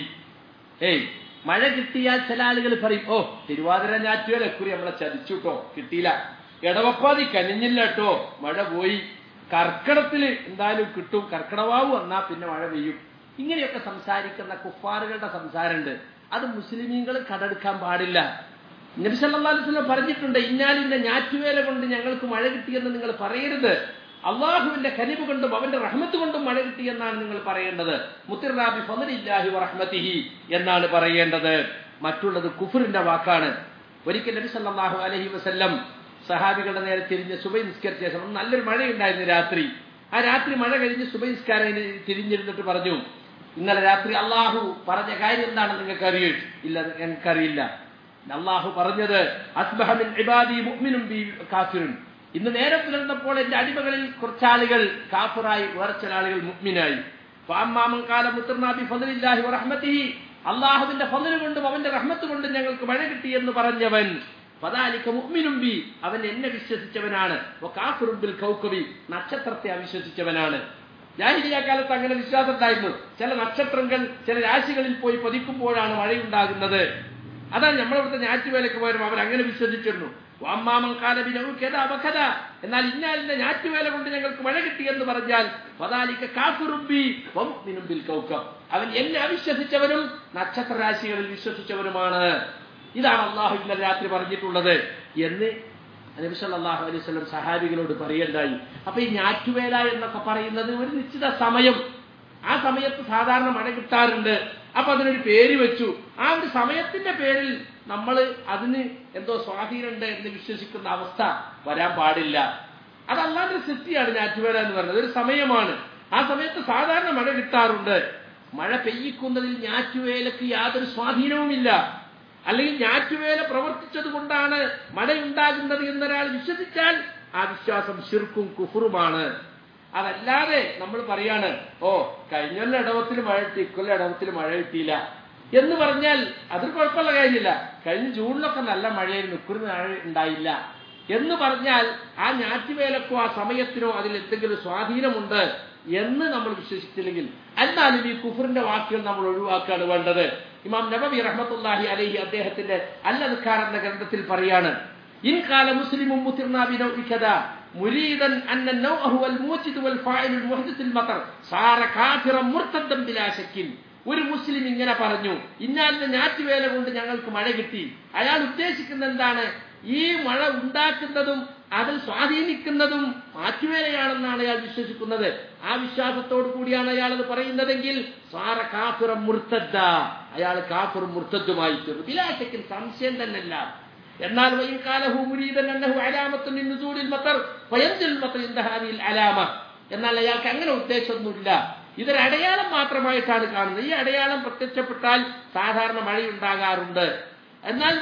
ഏയ് മഴ കിട്ടിയാൽ ചില ആളുകൾ പറയും, ഓ തിരുവാതിര ഞാറ്റുവേല കുറി നമ്മളെ ചതിച്ചുട്ടോ, കിട്ടിയില്ല. എടവപ്പാതി കനിഞ്ഞില്ല കേട്ടോ, മഴ പോയി. കർക്കിടത്തില് എന്തായാലും കിട്ടും, കർക്കിടവാവ് വന്നാ പിന്നെ മഴ പെയ്യും. ഇങ്ങനെയൊക്കെ സംസാരിക്കുന്ന കുഫാറുകളുടെ സംസാരമുണ്ട്. അത് മുസ്ലിമീങ്ങൾ കടെടുക്കാൻ പാടില്ല. നബി സല്ലല്ലാഹു അലൈഹി വസല്ലം പറഞ്ഞിട്ടുണ്ട്, ഇന്നാലിന്റെ ഞാറ്റുവേല കൊണ്ട് ഞങ്ങൾക്ക് മഴ കിട്ടിയെന്ന് നിങ്ങൾ പറയരുത്. അള്ളാഹുവിന്റെ കനിവ് കൊണ്ടും അവന്റെ റഹ്മത്ത് കൊണ്ടും മഴ കിട്ടിയെന്നാണ് നിങ്ങൾ പറയേണ്ടത്. മുത്തിർനാ ബി ഫദ്ലില്ലാഹി വ റഹ്മതിഹി എന്നാണ് പറയേണ്ടത്. മറ്റുള്ളത് കുഫറിന്റെ വാക്കാണ്. ഒരിക്കൽ നബി സല്ലല്ലാഹു അലൈഹി വസല്ലം സഹാബികളുടെ നേരെ തിരിഞ്ഞ് സുബഹി നിസ്കരിച്ച ശേഷം നല്ലൊരു മഴയുണ്ടായിരുന്നു രാത്രി. ആ രാത്രി മഴ കഴിഞ്ഞ് സുബഹി നിസ്കാരം തിരിഞ്ഞിരുന്നിട്ട് പറഞ്ഞു, ഇന്നലെ രാത്രി അള്ളാഹു പറഞ്ഞ കാര്യം എന്താണെന്ന് നിങ്ങൾക്ക് അറിയോ? ഇല്ല, എനിക്കറിയില്ല. അള്ളാഹു പറഞ്ഞത്, അസ്ബഹ മിൻ ഇബാദി മുഅ്മിനും ബി കാഫിറുൻ, ഇന്ന് നേരം പുലർന്നപ്പോൾ എന്റെ അടിമകളിൽ കുറച്ചാളുകൾ കാഫിറായി, വേറെ ചില ആളുകൾ മുഅ്മിനായി. ഫഅമ്മാ മൻ ഖാല മുത്തിർനാ ബി ഫദ്ലില്ലാഹി വ റഹ്മതിഹി, അള്ളാഹുവിന്റെ ഫദ്ൽ കൊണ്ടും അവന്റെ റഹ്മത്ത് കൊണ്ടും ഞങ്ങൾക്ക് മഴ കിട്ടി എന്ന് പറഞ്ഞവൻ, ഫദാലിക മുഅ്മിനും ബി, അവൻ എന്നെ വിശ്വസിച്ചവനാണ്, വ കാഫിറുൻ ബിൽ കൗകബി, നക്ഷത്രത്തെ അവിശ്വസിച്ചവനാണ്. ജാഹിലിയ്യ കാലത്ത് അങ്ങനെ വിശ്വാസം ഉണ്ടായിരുന്നു. ചില നക്ഷത്രങ്ങൾ ചില രാശികളിൽ പോയി പതിക്കുമ്പോഴാണ് മഴയുണ്ടാകുന്നത്. അതാണ് നമ്മളിവിടുത്തെ ഞാറ്റുവേലക്ക് പോലും അവർ അങ്ങനെ വിശ്വസിച്ചിരുന്നു. അമ്മാമൻ കാലബിനവും കഥ അപകഥ, എന്നാൽ ഇന്നാലിന്റെ ഞാറ്റുവേല കൊണ്ട് ഞങ്ങൾക്ക് മഴ കിട്ടി എന്ന് പറഞ്ഞാൽ ഫദാലിക കാഫിറുൻ ബി വ മുഅ്മിനും ബിൽ കൗകബ്, അവൻ എന്നെ അവിശ്വസിച്ചവനും നക്ഷത്ര രാശികളിൽ വിശ്വസിച്ചവനുമാണ്. ഇതാണ് അള്ളാഹു ഇന്നലെ രാത്രി പറഞ്ഞിട്ടുള്ളത് എന്ന് നബി സല്ലല്ലാഹു അലൈഹി വസല്ലം സഹാബികളോട് പറയണ്ടായി. അപ്പൊ ഈ ഞാറ്റുവേല എന്നൊക്കെ പറയുന്നത് ഒരു നിശ്ചിത സമയം, ആ സമയത്ത് സാധാരണ മഴ കിട്ടാറുണ്ട്. അപ്പൊ അതിനൊരു പേര് വെച്ചു. ആ ഒരു സമയത്തിന്റെ പേരിൽ നമ്മൾ അതിന് എന്തോ സ്വാധീനമുണ്ട് എന്ന് വിശ്വസിക്കുന്ന അവസ്ഥ വരാൻ പാടില്ല. അത് അല്ലാതെ സൃഷ്ടിയാണ് ഞാറ്റുവേല എന്ന് പറയുന്നത്, ഒരു സമയമാണ്. ആ സമയത്ത് സാധാരണ മഴ കിട്ടാറുണ്ട്. മഴ പെയ്യിക്കുന്നതിൽ ഞാറ്റുവേലക്ക് യാതൊരു സ്വാധീനവുമില്ല. അല്ലെങ്കിൽ ഞാറ്റുവേല പ്രവർത്തിച്ചത് കൊണ്ടാണ് മഴയുണ്ടാകുന്നത് എന്നൊരാൾ വിശ്വസിച്ചാൽ ആ വിശ്വാസം ശിർക്കും കുഫറുമാണ്. അതല്ലാതെ നമ്മൾ പറയാണ്, ഓ കഴിഞ്ഞൊല്ല ഇടവത്തിൽ മഴ കിട്ടി, ഇക്കൊല്ല ഇടവത്തിൽ മഴ കിട്ടിയില്ല എന്ന് പറഞ്ഞാൽ അതൊരു കുഴപ്പമുള്ള കാര്യമില്ല. കഴിഞ്ഞ ജൂണിലൊക്കെ നല്ല മഴയായിരുന്നു, ഇക്കുറി മഴ ഉണ്ടായില്ല എന്ന് പറഞ്ഞാൽ ആ ഞാറ്റുവേലക്കോ ആ സമയത്തിനോ അതിൽ എന്തെങ്കിലും സ്വാധീനമുണ്ട് എന്ന് നമ്മൾ വിശ്വസിച്ചില്ലെങ്കിൽ, എന്നാലും ഈ കുഫറിന്റെ വാക്കുകൾ നമ്മൾ ഒഴിവാക്കുകയാണ് വേണ്ടത്. ഇമാം നബവി റഹ്മത്തുള്ളാഹി അലൈഹി അദ്ദേഹത്തിന്റെ അൽ അദ്കാർ എന്ന ഗ്രന്ഥത്തിൽ പറയാണ്, ഇൻ ഖാല മുസ്ലിമുൻ മുതിർനാ ബിനൗഇ കദാ മുരീദൻ അന്ന നൗഅ ഹുവൽ മൂജിദ് വൽ ഫാഇലുൽ മുഹ്ദിസുൽ മതർ സാറ കാഫിറൻ മുർത്തദ്ദൻ ബിലാ ശക്കിൻ. ഒരു മുസ്ലിം ഇങ്ങനെ പറഞ്ഞു, ഇന്നാലിന്റെ ഞാറ്റുവേല കൊണ്ട് ഞങ്ങൾക്ക് മഴ കിട്ടി. അയാൾ ഉദ്ദേശിക്കുന്നത് എന്താണ്? ഈ മഴ ഉണ്ടാക്കുന്നതും അതിൽ സ്വാധീനിക്കുന്നതും ഞാറ്റുവേലയാണെന്നാണ് അയാൾ വിശ്വസിക്കുന്നത്. ആ വിശ്വാസത്തോടു കൂടിയാണ് അയാൾ അത് പറയുന്നതെങ്കിൽ സാറ കാഫിറൻ മുർത്തദ്ദ, അയാൾ കാഫിറും മുർത്തദ്ദുമായി തീർന്നു. ബിലാ ശക്കിൻ, സംശയം തന്നെയല്ല. എന്നാൽ വഇൻ ഖാലഹു മുരീദൻ അന്നഹു അലാമത്തുൻ മിൻ നുസൂലിൽ മതർ ഫയൻസിൽ മതർ ഇൻദ ഹാദിഹിൽ അലാമ, എന്നാൽ അയാൾക്ക് അങ്ങനെ ഉദ്ദേശമൊന്നുമില്ല. ഇതൊരു അടയാളം മാത്രമായിട്ടാണ് കാണുന്നത്. ഈ അടയാളം പ്രത്യക്ഷപ്പെട്ടാൽ സാധാരണ മഴയുണ്ടാകാറുണ്ട്. എന്നാൽ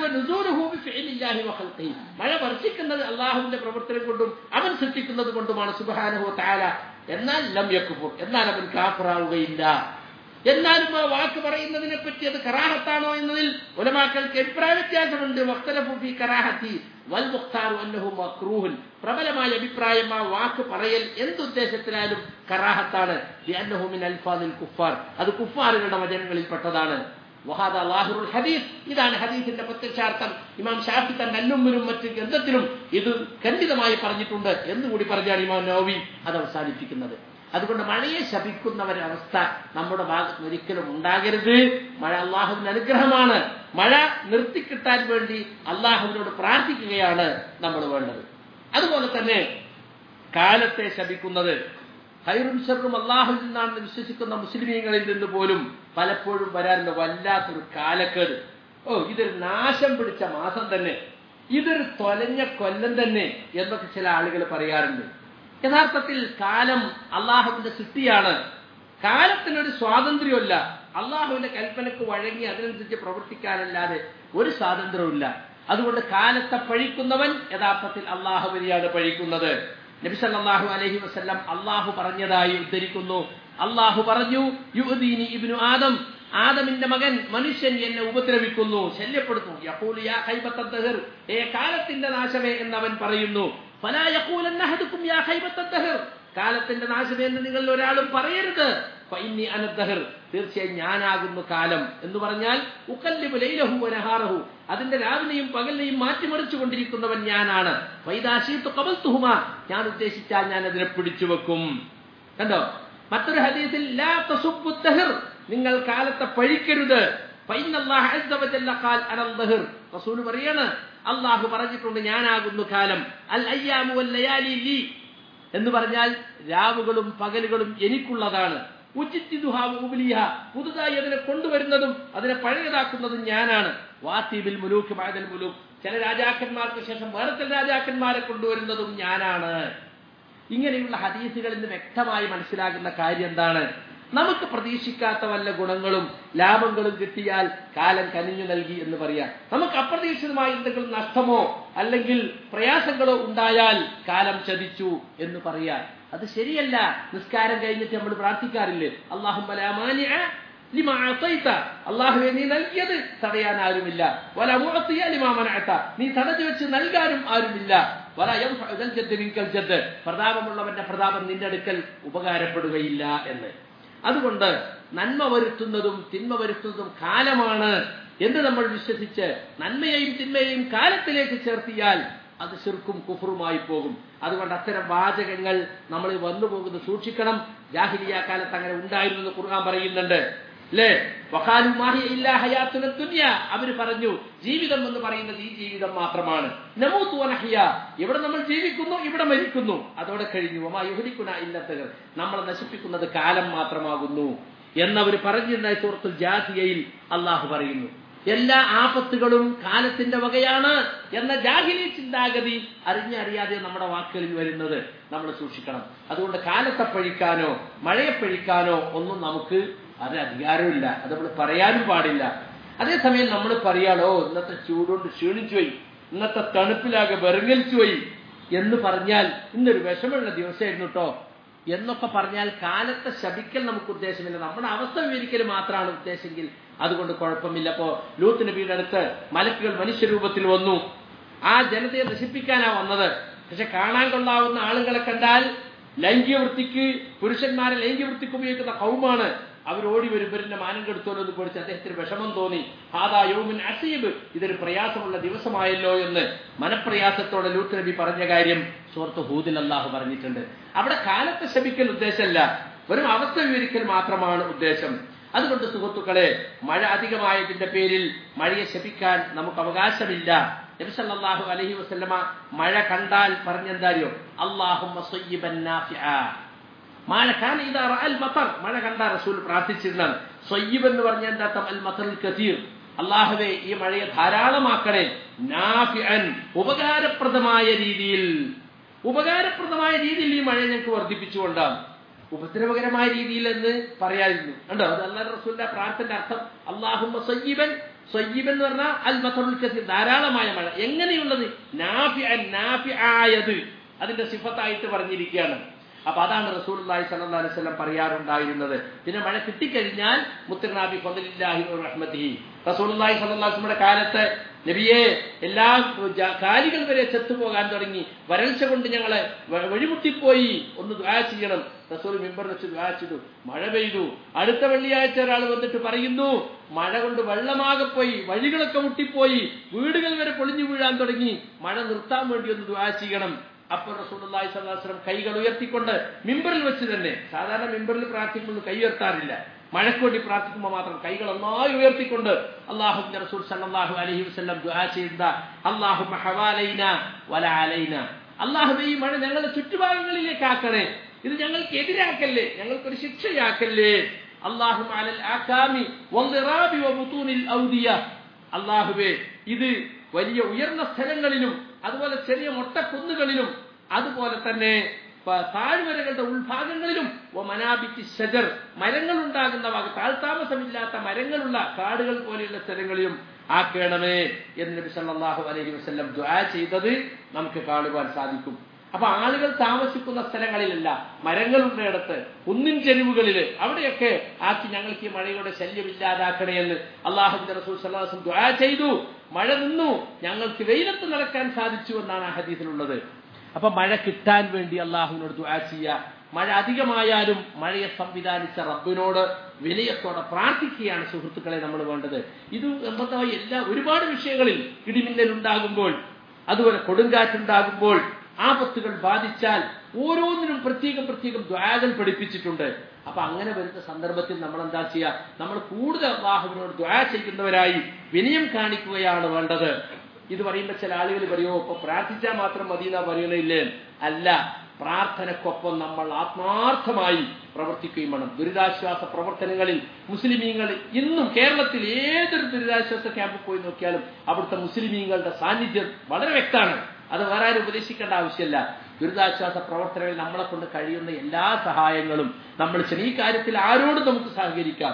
മഴ വർഷിക്കുന്നത് അള്ളാഹുവിന്റെ പ്രവർത്തനം കൊണ്ടും അവൻ സൃഷ്ടിക്കുന്നത് കൊണ്ടുമാണ് സുബ്ഹാനഹു വ തആല. എന്നാൽ ലം യക്ഫുർ, എന്നാൽ അവൻ കാഫിറാവുകയില്ല. എന്നാലും ആ വാക്ക് പറയുന്നതിനെ പറ്റി അത് കറാഹത്താണോ എന്നതിൽ ഉലമാക്കൾക്ക് അഭിപ്രായ വ്യത്യാസമുണ്ട്. വഖ്തലഫു ഫീ കറാഹത്തി വൽ മുഖ്താറു അന്നഹു മക്റൂഹുൻ, പ്രബലമായ അഭിപ്രായം ആ വാക്ക് പറയൽ എന്തുദ്ദേശത്തിലായാലും കറാഹത്താണ്. ലിഅന്നഹു മിൻ അൽഫാദിൽ കുഫാർ, അത് കുഫാറുകളുടെ വചനങ്ങളിൽ പെട്ടതാണ്. വഹാദാ ലാഹിറുൽ ഹദീസ്, ഇതാണ് ഹദീസിന്റെ പ്രത്യക്ഷാർത്ഥം. ഇമാം ഷാഫി തന്റെ അല്ലുമ്മിലും മറ്റു ഗ്രന്ഥത്തിലും ഇത് ഖണ്ഡിതമായി പറഞ്ഞിട്ടുണ്ട് എന്നുകൂടി പറഞ്ഞാണ് ഇമാം നവവി അത് അവസാനിപ്പിക്കുന്നത്. അതുകൊണ്ട് മഴയെ ശപിക്കുന്നവരവസ്ഥ നമ്മുടെ ഭാഗത്ത് ഒരിക്കലും ഉണ്ടാകരുത്. മഴ അള്ളാഹുവിന്റെ അനുഗ്രഹമാണ്. മഴ നിർത്തിക്കിട്ടാൻ വേണ്ടി അള്ളാഹുവിനോട് പ്രാർത്ഥിക്കുകയാണ് നമ്മൾ വേണ്ടത്. അതുപോലെ തന്നെ കാലത്തെ ശപിക്കുന്നത് ഖൈറും ശർറും അള്ളാഹുവിൽ നിന്നാണെന്ന് വിശ്വസിക്കുന്ന മുസ്ലിമീങ്ങളിൽ നിന്ന് പോലും പലപ്പോഴും വരാറുണ്ട് വല്ലാത്തൊരു കാലക്കേട്. ഓ ഇതൊരു നാശം പിടിച്ച മാസം തന്നെ, ഇതൊരു തൊലഞ്ഞ കൊല്ലം തന്നെ എന്നൊക്കെ ചില ആളുകൾ പറയാറുണ്ട്. യഥാർത്ഥത്തിൽ കാലം അള്ളാഹുവിന്റെ സൃഷ്ടിയാണ്. കാലത്തിനൊരു സ്വാതന്ത്ര്യമല്ല. അള്ളാഹുവിന്റെ കൽപ്പനക്ക് വഴങ്ങി അതിനനുസരിച്ച് പ്രവർത്തിക്കാനല്ലാതെ ഒരു സ്വാതന്ത്ര്യവുമില്ല. അതുകൊണ്ട് കാലത്തെ പഴിക്കുന്നവൻ യഥാർത്ഥത്തിൽ അള്ളാഹുവിനെയാണ് പഴിക്കുന്നത്. നബി സല്ലല്ലാഹു അലൈഹി വസല്ലം അല്ലാഹു പറഞ്ഞതായി ഉദ്ധരിക്കുന്നു. അല്ലാഹു പറഞ്ഞു, യുഅദീനി ഇബ്നു ആദം, ആദമിന്റെ മകൻ മനുഷ്യൻ എന്നെ ഉപദ്രവിക്കുന്നു, ശല്യപ്പെടുത്തുന്നു. യഖൂലു യാ ഖൈബത്തദ്ദഹർ, ഏ കാലത്തിന്റെ നാശമേ എന്നവൻ പറയുന്നു. ഫലാ യഖൂലന്ന അഹദുക്കും യാ ഖൈബത്തദ്ദഹർ, കാലത്തിന്റെ നാശമേ എന്ന് നിങ്ങൾ ഒരാളും പറയരുത്. ഫഇന്നി അനദ്ദഹർ, തീർച്ചയായും ഞാനാകുന്നു കാലം എന്ന് പറഞ്ഞാൽ ഉഖല്ലിബു ലൈലഹു വനഹാറഹു, അതിന്റെ രാവിലെയും പകലിനെയും മാറ്റിമറിച്ചു കൊണ്ടിരിക്കുന്നവൻ ഞാനാണ്. ഫൈദാ ശീതു ഖബൽതുഹുമാ, ഞാൻ ഉദ്ദേശിച്ചാൽ ഞാൻ അതിനെ പിടിച്ചു വെക്കും. കണ്ടോ? മറ്റൊരു ഹദീസിൽ ലാ തസുബ്ബു ദഹർ, നിങ്ങൾ കാലത്തെ പഴിക്കരുത്. ഫഇന്നല്ലാഹ അസ്സ വജല്ല ഖാൽ അനദ്ദഹർ, റസൂൽ പറയാണ്, അല്ലാഹു പറഞ്ഞിട്ടുണ്ട് ഞാനാകുന്നു കാലം. അൽ അയ്യാമു വൽ ലയാലി ലി എന്ന് പറഞ്ഞാൽ രാവുകളും പകലുകളും എനിക്കുള്ളതാണ്. ഉജിദ്ദിദുഹാ വഉബ്ലിഹാ, പുതുതായി അതിനെ കൊണ്ടുവരുന്നതും അതിനെ പഴയതാക്കുന്നതും ഞാനാണ്. വാതിബിൽ മുലൂക് ബഅദൽ മുലൂക്, ചില രാജാക്കന്മാർക്ക് ശേഷം വേറെ ചില രാജാക്കന്മാരെ കൊണ്ടുവരുന്നതും ഞാനാണ്. ഇങ്ങനെയുള്ള ഹദീസുകളിൽ നിന്ന് വ്യക്തമായി മനസ്സിലാകുന്ന കാര്യം എന്താണ്? നമുക്ക് പ്രതീക്ഷിക്കാത്ത വല്ല ഗുണങ്ങളും ലാഭങ്ങളും കിട്ടിയാൽ കാലം കനിഞ്ഞു നൽകി എന്ന് പറയാം. നമുക്ക് അപ്രതീക്ഷിതമായി എന്തെങ്കിലും നഷ്ടമോ അല്ലെങ്കിൽ പ്രയാസങ്ങളോ ഉണ്ടായാൽ കാലം ചതിച്ചു എന്ന് പറയാം. അത് ശരിയല്ല. നിസ്കാരം കഴിഞ്ഞിട്ട് നമ്മൾ പ്രാർത്ഥിക്കാറില്ലേ, അല്ലാഹുമ്മ ലാ മാനിഅ ലിമാ അഅതൈത, അല്ലാഹുവേ നീ നൽകിയത് തടയാൻ ആരുമില്ല. വലാ മുഅതിയ ലിമാ മനഅത, നീ തടഞ്ഞു വെച്ച് നൽകാനും ആരുമില്ല. വലാ യൻഫഉ ദൽ ജദ്ദ മിൻകൽ ജദ്ദ, പ്രതാപമുള്ളവന്റെ പ്രതാപം നിന്റെ അടുക്കൽ ഉപകാരപ്പെടുകയില്ല എന്ന്. അതുകൊണ്ട് നന്മ വരുത്തുന്നതും തിന്മ വരുത്തുന്നതും കാലമാണ് എന്ന് നമ്മൾ വിശ്വസിച്ച് നന്മയെയും തിന്മയെയും കാലത്തിലേക്ക് ചേർത്തിയാൽ അത് ശിർക്കും കുഫറുമായി പോകും. അതുകൊണ്ട് അത്തരം വാചകങ്ങൾ നമ്മൾ വന്നു പോകുന്നത് സൂക്ഷിക്കണം. ജാഹിലിയ കാലത്ത് അങ്ങനെ ഉണ്ടായിരുന്നു എന്ന് ഖുർആൻ പറയുന്നുണ്ട്, അല്ലേ? വഖാലു മാഹി ഇല്ലാ ഹയാത്തുന ദുനിയ, അവര് പറഞ്ഞു ജീവിതം എന്ന് പറയുന്നത് ഈ ജീവിതം മാത്രമാണ്. നമൂതു വനഹ്യ, ഇവിടെ നമ്മൾ ജീവിക്കുന്നു, ഇവിടെ മരിക്കുന്നു, അതോടെ കഴിഞ്ഞു. വമാ യുഹ്ലികുനാ ഇല്ലാ തഗർ, നമ്മളെ നശിപ്പിക്കുന്നത് കാലം മാത്രമാകുന്നു എന്നവർ പറഞ്ഞിരുന്ന സൂറത്തുൽ ജാസിയയിൽ അല്ലാഹു പറയുന്നു. എല്ലാ ആപത്തുകളും കാലത്തിന്റെ വകയാണ് എന്ന ജാഹിലി ചിന്താഗതി അറിഞ്ഞറിയാതെ നമ്മുടെ വാക്കുകളിൽ വരുന്നത് നമ്മൾ സൂക്ഷിക്കണം. അതുകൊണ്ട് കാലത്തെ പഴിക്കാനോ മഴയെ പഴിക്കാനോ ഒന്നും നമുക്ക് അത് അധികാരമില്ല, അത് നമ്മൾ പറയാനും പാടില്ല. അതേസമയം നമ്മൾ പറയാളോ ഇന്നത്തെ ചൂടുകൊണ്ട് ക്ഷീണിച്ചു പോയി, ഇന്നത്തെ തണുപ്പിലാകെ വിറങ്ങലിച്ചു പോയി എന്ന് പറഞ്ഞാൽ ഇന്നൊരു വിഷമുള്ള ദിവസമായിരുന്നു കേട്ടോ എന്നൊക്കെ പറഞ്ഞാൽ കാലത്തെ ശപിക്കൽ നമുക്ക് ഉദ്ദേശമില്ല, നമ്മുടെ അവസ്ഥ വിവരിക്കൽ മാത്രമാണ് ഉദ്ദേശമെങ്കിൽ അതുകൊണ്ട് കുഴപ്പമില്ല. അപ്പോ ലൂത്ത് നബിയുടെ അടുത്ത് മലക്കുകൾ മനുഷ്യരൂപത്തിൽ വന്നു. ആ ജനതയെ നശിപ്പിക്കാനാ വന്നത്. പക്ഷെ കാണാൻ കൊള്ളാവുന്ന ആളുകളെ കണ്ടാൽ ലൈംഗിക വൃത്തിക്ക്, പുരുഷന്മാരെ ലൈംഗിക വൃത്തിക്ക് ഉപയോഗിക്കുന്ന കൗമാണ്. അവരോടി വരുമ്പരിന്റെ മാനം കെടുത്തോലോ എന്ന് പേടിച്ച് അദ്ദേഹത്തിന് വിഷമം തോന്നി. ഹാദാ യൗമുൻ അസീബ്, ഇതൊരു പ്രയാസമുള്ള ദിവസമായല്ലോ എന്ന് മനപ്രയാസത്തോടെ ലൂത്ത് നബി പറഞ്ഞ കാര്യം സൂറത്ത് ഹൂദിൽ അല്ലാഹു പറഞ്ഞിട്ടുണ്ട്. അവിടെ കാലത്തെ ശപിക്കൽ ഉദ്ദേശമല്ല, വെറും അവസ്ഥ വിവരിക്കൽ മാത്രമാണ് ഉദ്ദേശം. അതുകൊണ്ട് സുഹൃത്തുക്കളെ, മഴ അധികമായതിന്റെ പേരിൽ മഴയെ ശപിക്കാൻ നമുക്ക് അവകാശമില്ല. നബി സല്ലല്ലാഹു അലൈഹി വസല്ലമ മഴ കണ്ടാൽ പറഞ്ഞെന്താറിയോ, അല്ലാഹുമ്മ സ്വയ്യിബൻ നാഫിആ, മഴ കാന ഇദാ റഅൽ മതർ, മഴ കണ്ട റസൂൽ പ്രാർത്ഥിച്ചിരുന്നാണ്. സ്വയ്യിബ് എന്ന് പറഞ്ഞാൽ എന്താ? അൽ മതറുൽ കസീർ, അല്ലാഹുവേ ഈ മഴയെ ധാരാളമാക്കണേ. നാഫിഅൻ, ഉപകാരപ്രദമായ രീതിയിൽ, ഉപകാരപ്രദമായ രീതിയിൽ ഈ മഴയെ ഞങ്ങൾക്ക് വർദ്ധിപ്പിച്ചുകൊണ്ടാണ്. ഉപദ്രവകരമായ രീതിയിൽ എന്ന് പറയായിരുന്നു. കണ്ടോ? അത് അല്ലാഹു റസൂലിന്റെ പ്രാർത്ഥനയുടെ അർത്ഥം അല്ലാഹുമ്മ സ്വയ്യിബൻ, സ്വയ്യിബൻ എന്ന് പറഞ്ഞാൽ അൽ മതറുൽ കസീർ, ധാരാളമായ മഴ. എങ്ങനെയുള്ളത്? നാഫിഅൻ, നാഫിആയത് അതിന്റെ സിഫത്തായിട്ട് പറഞ്ഞിരിക്കുകയാണ്. അപ്പൊ അതാണ് റസൂലുള്ളാഹി സ്വല്ലല്ലാഹു അലൈഹി വസല്ലം പറയാറുണ്ടായിരുന്നത്. പിന്നെ മഴ കിട്ടിക്കഴിഞ്ഞാൽ മുത്തനബി ഫദ്ലില്ലാഹി വ റഹ്മതിഹി, റസൂലുള്ളാഹി സ്വല്ലല്ലാഹു അലൈഹി വസല്ലമയുടെ കാലത്ത് നബിയെ എല്ലാ കാലികൾ വരെ ചത്തുപോകാൻ തുടങ്ങി, വരൾച്ച കൊണ്ട് ഞങ്ങളെ വഴിമുട്ടിപ്പോയി, ഒന്ന് ദുആ ചെയ്യണം. റസൂൽ മിമ്പറിൽ വെച്ച് ദുആ ചെയ്തു, മഴ പെയ്തു. അടുത്ത വെള്ളിയാഴ്ച ഒരാൾ വന്നിട്ട് പറയുന്നു, മഴ കൊണ്ട് വെള്ളമാകെ പോയി, വഴികളൊക്കെ മുട്ടിപ്പോയി, വീടുകൾ വരെ പൊളിഞ്ഞു വീഴാൻ തുടങ്ങി, മഴ നിർത്താൻ വേണ്ടി ഒന്ന് ദുആ ചെയ്യണം. അപ്പോൾ റസൂലുള്ളാഹി സ്വല്ലല്ലാഹു അലൈഹി വസല്ലം കൈകൾ ഉയർത്തിക്കൊണ്ട് മിമ്പറിൽ വെച്ച് തന്നെ, സാധാരണ മിമ്പറിൽ പ്രാർത്ഥിക്കുമ്പോൾ കൈ ഉയർത്താറില്ല, മഴയ്ക്ക് വേണ്ടി പ്രാർത്ഥിക്കുമ്പോൾ മാത്രം കൈകൾ ഒന്നായി ഉയർത്തിക്കൊണ്ട് അല്ലാഹുവിന്റെ റസൂൽ സല്ലല്ലാഹു അലൈഹി വസല്ലം ദുആ ചെയ്ത, അല്ലാഹുമ്മ ഹവാലൈന വലാ അലൈന, അല്ലാഹുവേ ഈ മഴ ഞങ്ങളുടെ ചുറ്റുഭാഗങ്ങളിലേക്ക് ആക്കണേ, ഇത് ഞങ്ങൾക്ക് എതിരാക്കല്ലേ, ഞങ്ങൾക്കൊരു ശിക്ഷയാക്കല്ലേ. അല്ലാഹുമ്മ അലൽ ആകാമി വൽദിറാബി വബുതൂനിൽ ഔദിയ, അല്ലാഹുവേ ഇത് വലിയ ഉയർന്ന സ്ഥലങ്ങളിലും അതുപോലെ ചെറിയ മൊട്ടക്കുന്നുകളിലും അതുപോലെ തന്നെ താഴ്വരകളുടെ ഉൾഭാഗങ്ങളിലും മനാബിത്തി ഷജർ, മരങ്ങൾ ഉണ്ടാകുന്ന ഭാഗം, താഴ്താമസമില്ലാത്ത മരങ്ങളുള്ള കാടുകൾ പോലെയുള്ള സ്ഥലങ്ങളിലും ആക്കണമേ എന്ന് നബി സല്ലല്ലാഹു അലൈഹി വസല്ലം ദുആ ചെയ്തത് നമുക്ക് കാണുവാൻ സാധിക്കും. അപ്പൊ ആളുകൾ താമസിക്കുന്ന സ്ഥലങ്ങളിലല്ല, മരങ്ങളുള്ള ഇടത്ത്, കുന്നിൻ ചെരുവുകളില് അവിടെയൊക്കെ ആക്കി ഞങ്ങൾക്ക് ഈ മഴയുടെ ശല്യം ഇല്ലാതാക്കണേ എന്ന് അല്ലാഹുവിന്റെ റസൂൽ സല്ലല്ലാഹു അലൈഹി വസല്ലം ദുആ ചെയ്തു. മഴ നിന്നു, ഞങ്ങൾക്ക് വെയിലത്ത് നടക്കാൻ സാധിച്ചു എന്നാണ് ആ ഹദീസിലുള്ളത്. അപ്പൊ മഴ കിട്ടാൻ വേണ്ടി അല്ലാഹുവിനോട് ദുആ ചെയ്യുക. മഴ അധികമായാലും മഴയെ സംവിധാനിച്ച റബ്ബിനോട് വിനയത്തോടെ പ്രാർത്ഥിക്കുകയാണ് സുഹൃത്തുക്കളെ നമ്മൾ വേണ്ടത്. ഇത് സംബന്ധമായി എല്ലാ ഒരുപാട് വിഷയങ്ങളിൽ ഇടിമിന്നൽ ഉണ്ടാകുമ്പോൾ, അതുപോലെ കൊടുങ്കാറ്റുണ്ടാകുമ്പോൾ, ആപത്തുകൾ ബാധിച്ചാൽ ഓരോന്നിനും പ്രത്യേകം പ്രത്യേകം ദുആകൾ പഠിപ്പിച്ചിട്ടുണ്ട്. അപ്പൊ അങ്ങനെ വരുന്ന സന്ദർഭത്തിൽ നമ്മൾ എന്താ ചെയ്യുക? നമ്മൾ കൂടുതൽ അല്ലാഹുവിനോട് ദുആ ചെയ്യുന്നവരായി വിനയം കാണിക്കുകയാണ് വേണ്ടത്. ഇത് പറയുമ്പോൾ ചില ആളുകൾ പറയുമോ ഇപ്പൊ പ്രാർത്ഥിച്ചാൽ മാത്രം മതി എന്നാ പറയണില്ലേ? അല്ല, പ്രാർത്ഥനക്കൊപ്പം നമ്മൾ ആത്മാർത്ഥമായി പ്രവർത്തിക്കുകയും വേണം. ദുരിതാശ്വാസ പ്രവർത്തനങ്ങളിൽ മുസ്ലിമീങ്ങൾ ഇന്നും കേരളത്തിൽ ഏതൊരു ദുരിതാശ്വാസ ക്യാമ്പിൽ പോയി നോക്കിയാലും അവിടുത്തെ മുസ്ലിമീങ്ങളുടെ സാന്നിധ്യം വളരെ വ്യക്തമാണ്. അത് വേറെ ആരും ഉപദേശിക്കേണ്ട ആവശ്യമില്ല. ദുരിതാശ്വാസ പ്രവർത്തനങ്ങളിൽ നമ്മളെ കൊണ്ട് കഴിയുന്ന എല്ലാ സഹായങ്ങളും നമ്മൾ ചെയ്യണം. ഈ കാര്യത്തിൽ ആരോടും നമുക്ക് സഹകരിക്കാം.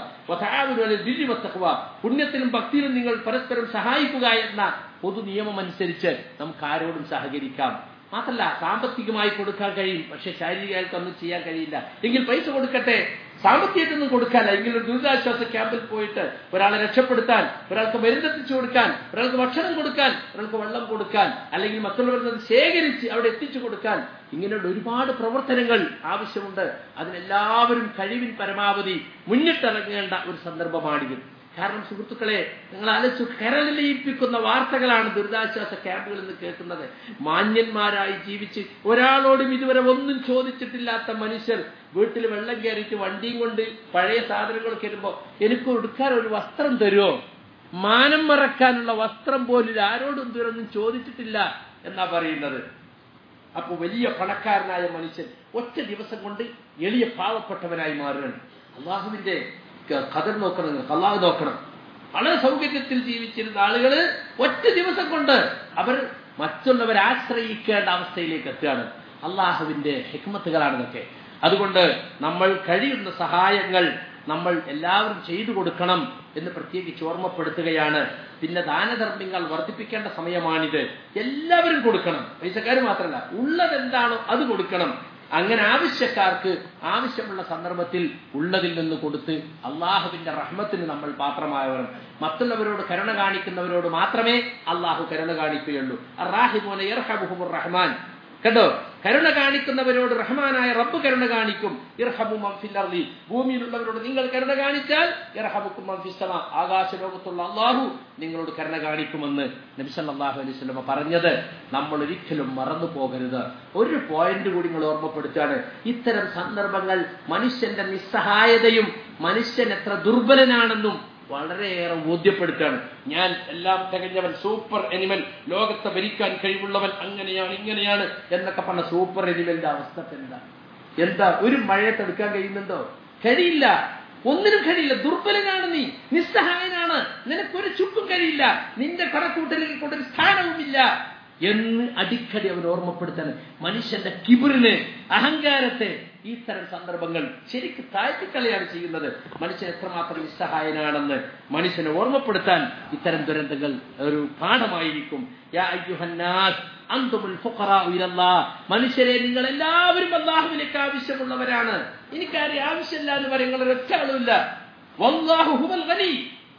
പുണ്യത്തിലും ഭക്തിയിലും നിങ്ങൾ പരസ്പരം സഹായിക്കുക എന്ന പൊതു നിയമം അനുസരിച്ച് നമുക്ക് ആരോടും സഹകരിക്കാം. മാത്രല്ല, സാമ്പത്തികമായി കൊടുക്കാൻ കഴിയും, പക്ഷെ ശാരീരികമായിട്ടൊന്നും ചെയ്യാൻ കഴിയില്ല. എങ്കിൽ പൈസ കൊടുക്കട്ടെ. സാമ്പത്തികമായിട്ടൊന്നും കൊടുക്കാല്ല, എങ്കിലും ദുരിതാശ്വാസ ക്യാമ്പിൽ പോയിട്ട് ഒരാളെ രക്ഷപ്പെടുത്താൻ, ഒരാൾക്ക് മരുന്നെത്തിച്ചു കൊടുക്കാൻ, ഒരാൾക്ക് ഭക്ഷണം കൊടുക്കാൻ, ഒരാൾക്ക് വെള്ളം കൊടുക്കാൻ, അല്ലെങ്കിൽ മറ്റുള്ളവരിൽ ശേഖരിച്ച് അവിടെ എത്തിച്ചു കൊടുക്കാൻ, ഇങ്ങനെയുള്ള ഒരുപാട് പ്രവർത്തനങ്ങൾ ആവശ്യമുണ്ട്. അതിനെല്ലാവരും കഴിവിൻ പരമാവധി മുന്നിട്ടിറങ്ങേണ്ട ഒരു സന്ദർഭമാണിത്. കാരണം സുഹൃത്തുക്കളെ, നിങ്ങൾ ആലോചിച്ചു, കരളിലയിപ്പിക്കുന്ന വാർത്തകളാണ് ദുരിതാശ്വാസ ക്യാമ്പുകളിൽ നിന്ന് കേൾക്കുന്നത്. മാന്യന്മാരായി ജീവിച്ച് ഒരാളോടും ഇതുവരെ ഒന്നും ചോദിച്ചിട്ടില്ലാത്ത മനുഷ്യർ വീട്ടിൽ വെള്ളം കയറിയിട്ട് വണ്ടിയും കൊണ്ട് പഴയ സാധനങ്ങളൊക്കെ വരുമ്പോ എനിക്ക് എടുക്കാൻ ഒരു വസ്ത്രം തരുമോ, മാനം മറക്കാനുള്ള വസ്ത്രം പോലും ആരോടും ഇതുവരൊന്നും ചോദിച്ചിട്ടില്ല എന്നാ പറയുന്നത്. അപ്പൊ വലിയ പണക്കാരനായ മനുഷ്യൻ ഒറ്റ ദിവസം കൊണ്ട് എളിയ പാവപ്പെട്ടവനായി മാറുകയാണ്. അള്ളാഹുവിന്റെ ഖദർ നോക്കണം, അല്ലാഹു നോക്കണം. വളരെ സൗകര്യത്തിൽ ജീവിച്ചിരുന്ന ആളുകള് ഒറ്റ ദിവസം കൊണ്ട് അവർ മറ്റുള്ളവരെ ആശ്രയിക്കേണ്ട അവസ്ഥയിലേക്ക് എത്തുകയാണ്. അള്ളാഹുവിന്റെ ഹിക്മത്തുകളാണ് ഇതൊക്കെ. അതുകൊണ്ട് നമ്മൾ കഴിയുന്ന സഹായങ്ങൾ നമ്മൾ എല്ലാവരും ചെയ്തു കൊടുക്കണം എന്ന് പ്രത്യേകിച്ച് ഓർമ്മപ്പെടുത്തുകയാണ്. പിന്നെ ദാനധർമ്മങ്ങൾ വർദ്ധിപ്പിക്കേണ്ട സമയമാണിത്. എല്ലാവരും കൊടുക്കണം, പൈസക്കാർ മാത്രമല്ല, ഉള്ളതെന്താണോ അത് കൊടുക്കണം. അങ്ങനെ ആവശ്യക്കാർക്ക് ആവശ്യമുള്ള സന്ദർഭത്തിൽ ഉള്ളതിൽ നിന്ന് കൊടുത്ത് അള്ളാഹുവിന്റെ റഹ്മത്തിന് നമ്മൾ പാത്രമായവരും. മറ്റുള്ളവരോട് കരുണ കാണിക്കുന്നവരോട് മാത്രമേ അള്ളാഹു കരുണ കാണിക്കുകയുള്ളൂ. അർറാഹിമൂന യർഹമുഹുർ റഹ്മാൻ. കണ്ടോ, കരുണ കാണിക്കുന്നവരോട് റഹ്മാനായ റബ്ബ് കരുണ കാണിക്കും. ഇർഹമു മൻ ഫിൽ അർളി, ഭൂമിയിലുള്ളവരോട് നിങ്ങൾ കരുണ കാണിച്ചാൽ ഇർഹമുക്കും മൻ ഫിസ് സമാ, ആകാശ ലോകത്തുള്ള അള്ളാഹു നിങ്ങളോട് കരുണ കാണിക്കുമെന്ന് നബി സല്ലല്ലാഹു അലൈഹി വസല്ലം പറഞ്ഞത് നമ്മൾ ഒരിക്കലും മറന്നു പോകരുത്. ഒരു പോയിന്റ് കൂടി നിങ്ങൾ ഓർമ്മപ്പെടുത്തുകയാണ്. ഇത്തരം സന്ദർഭങ്ങൾ മനുഷ്യന്റെ നിസ്സഹായതയും മനുഷ്യൻ എത്ര ദുർബലനാണെന്നും വളരെയേറെ ബോധ്യപ്പെടുത്താണ്. ഞാൻ എല്ലാം തികഞ്ഞവൻ, സൂപ്പർ എനിമൽ, ലോകത്തെ ഭരിക്കാൻ കഴിവുള്ളവൻ, അങ്ങനെയാണ് ഇങ്ങനെയാണ് എന്നൊക്കെ പറഞ്ഞ സൂപ്പർ എനിമലിന്റെ അവസ്ഥ എന്താ? എന്താ ഒരു മഴയത്തെടുക്കാൻ കഴിയുന്നുണ്ടോ? കഴിയില്ല, ഒന്നിനും കഴിയില്ല. ദുർബലനാണ് നീ, നിസ്സഹായനാണ്, നിനക്കൊരു ചുക്കും കഴിയില്ല, നിന്റെ കണക്കൂട്ടലിൽ കൊണ്ടൊരു സ്ഥാനവുമില്ല എന്ന് അടിക്കടി അവൻ ഓർമ്മപ്പെടുത്താൻ. മനുഷ്യന്റെ കിബിറിന്, അഹങ്കാരത്തെ ഇത്തരം സന്ദർഭങ്ങൾ ശരിക്കും താഴ്ത്തിക്കളയാണ് ചെയ്യുന്നത്. മനുഷ്യൻ എത്രമാത്രം നിസ്സഹായനാണെന്ന് മനുഷ്യനെ ഓർമ്മപ്പെടുത്താൻ ഇത്തരം ദുരന്തങ്ങൾ ഒരു പാഠമായിരിക്കും. യാ അയ്യുഹന്നാസ് അൻതുമുൽ ഫുഖറാഉ ഇലല്ലാഹ്, മനുഷ്യരെ നിങ്ങൾ എല്ലാവരും അല്ലാഹുവിലേക്ക് ആവശ്യമുള്ളവരാണ്. എനിക്കാരെ ആവശ്യമില്ല എന്ന് പറയുന്ന ഒരൊറ്റ ആളുമില്ല. വല്ലാഹു ഹുവൽ ഗനി,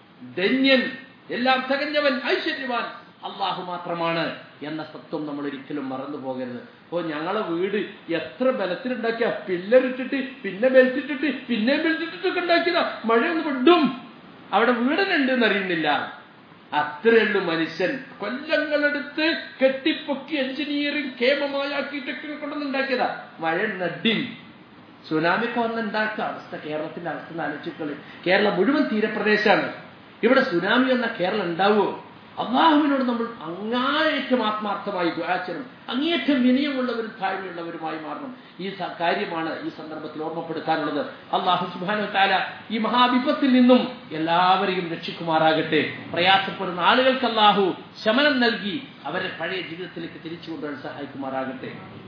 ധന്യൻ, എല്ലാം തികഞ്ഞവൻ, ഐശ്വര്യവാൻ അള്ളാഹു മാത്രമാണ് എന്ന സത്വം നമ്മൾ ഒരിക്കലും മറന്നു പോകരുത്. ഓ, ഞങ്ങളെ വീട് എത്ര ബലത്തിലുണ്ടാക്കിയ, പില്ലറിട്ടിട്ട് പിന്നെ ബെൽറ്റിട്ടിട്ട് പിന്നെ ബെൽറ്റിട്ടിട്ടൊക്കെ ഉണ്ടാക്കിയതാ, മഴയൊന്ന് പെടും അവിടെ വീടനുണ്ട് എന്നറിയുന്നില്ല. അത്രയുള്ളൂ മനുഷ്യൻ. കൊല്ലങ്ങളെടുത്ത് കെട്ടിപ്പൊക്കി എഞ്ചിനീയറിംഗ് കേമമായാക്കിയിട്ടൊക്കെ കൊണ്ടുവന്നുണ്ടാക്കിയതാ. മഴ നടിയും സുനാമിക്ക് വന്നുണ്ടാക്കുക. അവസ്ഥ, കേരളത്തിന്റെ അവസ്ഥ ആലോചിക്കള്. കേരളം മുഴുവൻ തീരപ്രദേശമാണ്. ഇവിടെ സുനാമി വന്ന കേരളം ഉണ്ടാവുമോ? അള്ളാഹുവിനോട് നമ്മൾ അങ്ങേയറ്റം ആത്മാർത്ഥമായി ദുആ ചെയ്യണം. അങ്ങേയറ്റം വിനയമുള്ളവരും താഴ്മയുള്ളവരുമായി മാറണം. ഈ കാര്യമാണ് ഈ സന്ദർഭത്തിൽ ഓർമ്മപ്പെടുത്താനുള്ളത്. അള്ളാഹു സുബ്ഹാനഹു വ തആല ഈ മഹാവിപത്തിൽ നിന്നും എല്ലാവരെയും രക്ഷിക്കുമാറാകട്ടെ. പ്രയാസപ്പെടുന്ന ആളുകൾക്ക് അള്ളാഹു ശമനം നൽകി അവരെ പഴയ ജീവിതത്തിലേക്ക് തിരിച്ചു കൊണ്ടുവരാൻ സഹായിക്കുമാറാകട്ടെ.